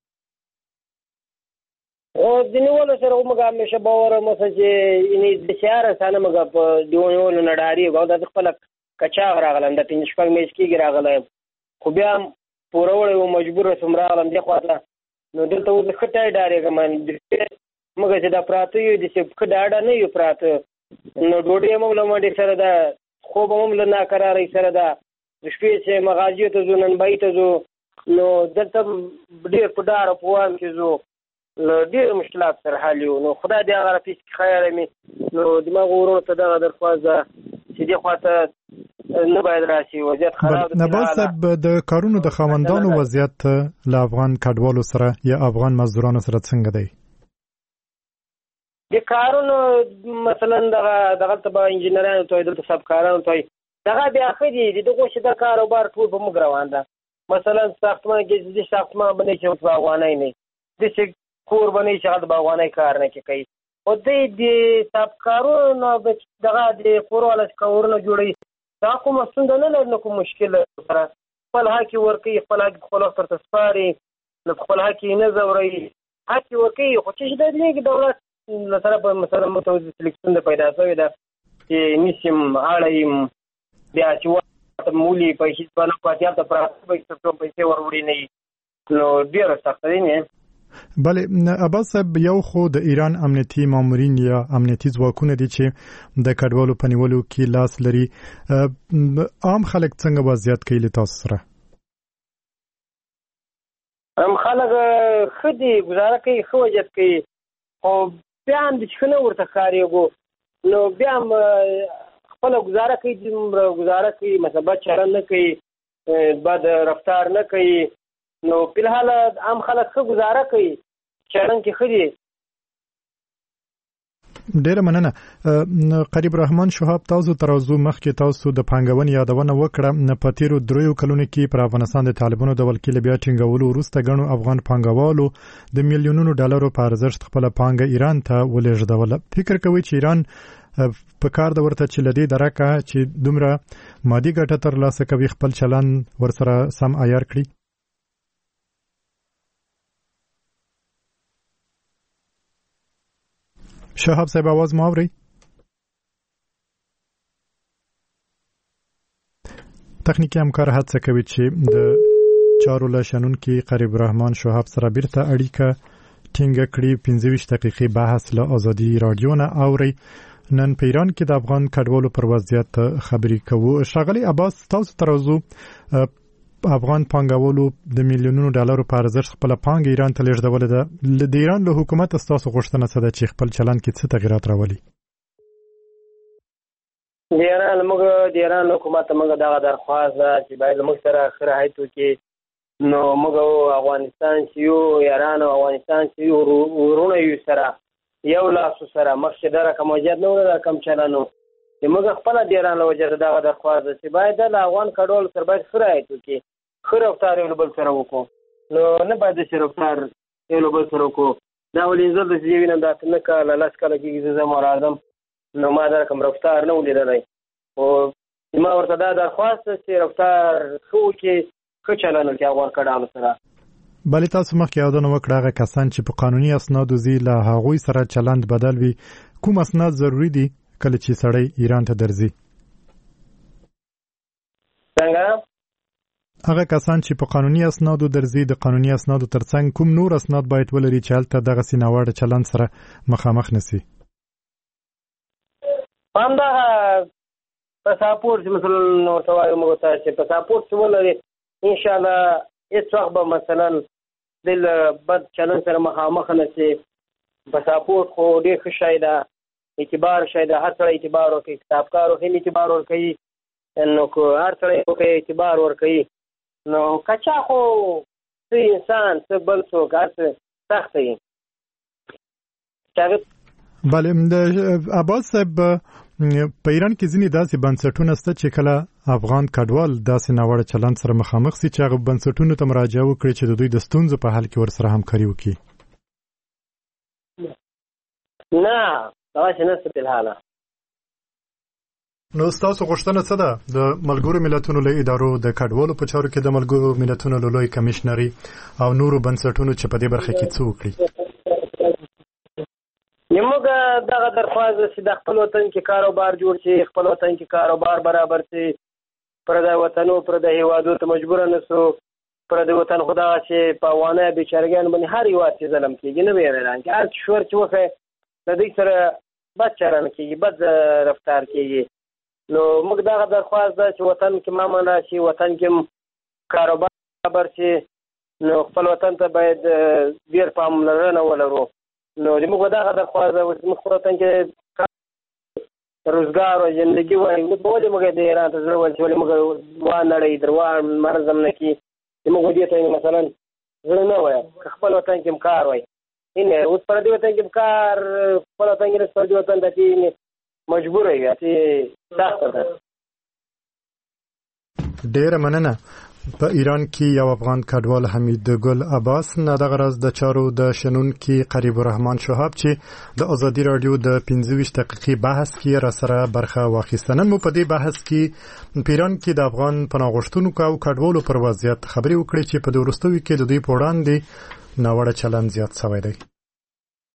او د نیول سره موږ همیشه باور مو چې اني د شهر سره موږ په دیونول نډاري غو د خپل کچا راغلم د پنځه شپږ میش کې راغلم خو بیا پورول او مجبور سم راغلم دی خواته نو دلته و خټای ډارې ګمان موږ چې دا پراته یو د څه خډاډه نه یو پراته نو ډوډۍ موږ لمړې سره دا خو به موږ نه قرارې سره دا د شپې چې مغازي ته ځو نن بای ته ځو نو دلته ډېر په ډار په وان کې ځو ډېر مشکلات سره حل یو نو خدای دې هغه پیس خیر مې نو دماغ ورونو ته دغه درخواست چې دې خواته نه باید راشي وضعیت خراب نه بس د کارونو د خاوندانو وضعیت له افغان کډوالو سره یا افغان مزدورانو سره څنګه دی د کارونو مثلا دغه تبع انجینرانو ته دلته سب کارانو ته دغه بیا خدي دغه چې د کاروبار ټول په موږ روان ده مثلا ساختمان کې د ساختمان باندې چې باغوانای نه د کور باندې چې د باغوانای کار نه کوي او د سب کارونو دغه د کورواله کورونه جوړي دا کوم څنګه نه لري کوم مشکل سره خپل حق ورکي خپل حق خپل تر تسپاري خپل حق نه زوري حق ورکي خو چې د دې دولت سره په مثلا متوازی سلیکشن د پیدا شوی دا چې نشم اړایم بیا چې وخت مولي پیسې باندې پاتیا ته پراته پیسې وروړي نه نو ډیر سخت دی نه بله عباس صاحب یو خو د ایران امنیتي مامورین یا امنیتي ځواکونه دي چې د کډوالو په نیولو کې لاس لري عام خلک څنګه وضعیت کوي له تاسو سره هم خلک خدي گزاره کوي خو وجت کوي او بیا هم د څنګه ورته کاریږي نو بیا هم خپل گزاره کوي مثلا چلن نه کوي بد رفتار نه کوي نو په حال عام خلک څه گزاره کوي چلن کې خدي ډیره مننه قریب رحمان شهاب تاسو ترازو مخکې تاسو د پانګونې یادونه وکړه نه پاتیرو دریو کلونو کې پر افغانستان د طالبانو د وکیل بیا ټینګولو وروسته غنو افغان پانګوالو د میلیونونو ډالرو په ارزښت خپل پانګه ایران ته ولېږدوله فکر کوي چې ایران په کار د ورته چې لدی درکه چې دومره مادي ګټه ترلاسه کوي خپل چلن ورسره سم عیار کړي شهاب صاحب आवाज مو اوري تخنیکی همکار هڅه کوي چې د چارو لشنون کې قریب رحمان شهاب سره بیرته اړیکه ټینګه کړي 15 دقیقې بحث له ازادي رادیو نه اوري نن په ایران کې د افغان کډوالو پر وضعیت خبري کوو شغلي عباس تاسو ترازو افغان پانګوالو د میلیونونو ډالرو په ارزښت خپل پانګه ایران ته لیږدولې ده د ایران له حکومت تاسو غوښتنه څه ده چې خپل چلند کې څه تغیرات راولي د ایران حکومت موږ دغه درخواست چې باید موږ سره خراحت وکړي نو موږ افغانستان چې یو ایران او افغانستان چې ورونه یو سره یو لاس سره مخکې دغه کوم وجد نه ولا کم چلانو چې موږ خپل د ایران له وجه دغه درخواست چې باید د افغان کډوال سره باید خراحت وکړي خرفتار یو بل سره وکړو نو نه باید شرفتار یو بل سره وکړو دا ولې زه د دې وینم دا نه کاله لاس کاله کې زه مرادم نو ما دا کوم رفتار نه ولیدلای او ما ورته دا درخواست چې رفتار خو کې چلانو کې افغان کډوال سره بلې تاسو مخکې یادونه وکړه هغه کسان چې په قانوني اسنادو زی له هغوی سره چلند بدل وي کوم اسناد ضروری دي کله چې سړی ایران ته درځي څنګه هغه کسان چې په قانوني اسنادو درځي د قانوني اسنادو ترڅنګ کوم نور اسناد باید ولري چې هلته دغه سیناوړ چلند سره مخامخ نسی همدا پاسپورت مثلا نو توای موږ ته چې پاسپورت ولري ان شاء الله هیڅ وخت به مثلا د بد چلند سره مخامخ نسی پاسپورت خو ډېر ښه شی ده اعتبار شي د هر څه اعتبار ورکړي کتابکارو هم اعتبار ورکړي نو کو هر څه اعتبار ورکړي نو کچا خو انسان څه بل څوک هڅه سخت دی بله عباس صاحب په ایران کې ځینې داسې بنسټونه شته چې کله افغان کډوال داسې ناوړه چلند سره مخامخ سي چې هغه بنسټونو ته مراجعه وکړي چې د دوی د ستونزو په حل کې ورسره همکاري وکړي. نه داسې نشته په الحاله. نو ستاسو غوښتنه څه ده د ملګرو ملتونو له ادارو د کډوالو په چارو کې د ملګرو ملتونو له لوی کمشنري او نورو بنسټونو چې په دې برخه کې څه وکړي؟ موږ دغه درخواست چې د خپل وطن کې کاروبار جوړ شي، خپل وطن کې کاروبار برابر شي، پردی وطنو پردی هیوادو ته مجبور نه سو، پردی وطن خدا چې په وانه بیچارګان باندې هر یو چې ظلم کیږي نه ویران کې هر شور چې وخه د دې سره بد چلن کیږي، بد رفتار کیږي. نو موږ دغه درخواست ده چې وطن کې معمول شي، وطن کې کاروبار برابر شي، نو خپل وطن ته باید ډیر پاملرنه ولرو. نو موږ دغه درخواست ده چې موږ وطن کې روزګار او ژوندۍ وایي. نو په دې موږ د ایران ته ضرورت چې موږ وانړې دروان مرزم نه کی موږ دې ته مثلا زړه نه وایي خپل وطن کې کار وایي. ان اوس پر دې وطن کې کار خپل وطن کې پر دې وطن ته مجبور وي چې سخت ده. ډېر مننه. په ایران کې یو افغان کډوال حمید ګل عباس نه د غرض د چارو د شنن کې قریب الرحمن شهاب چې د ازادي رادیو د 25 دقیقې بحث کې را سره برخه واخیستنن. مو په دې بحث کې په ایران کې د افغان پناهغښتونکو او کډوالو پر وضعیت خبرې وکړې چې په وروستیو کې د دوی په وړاندې ناوړه چلند زیات شوی دی.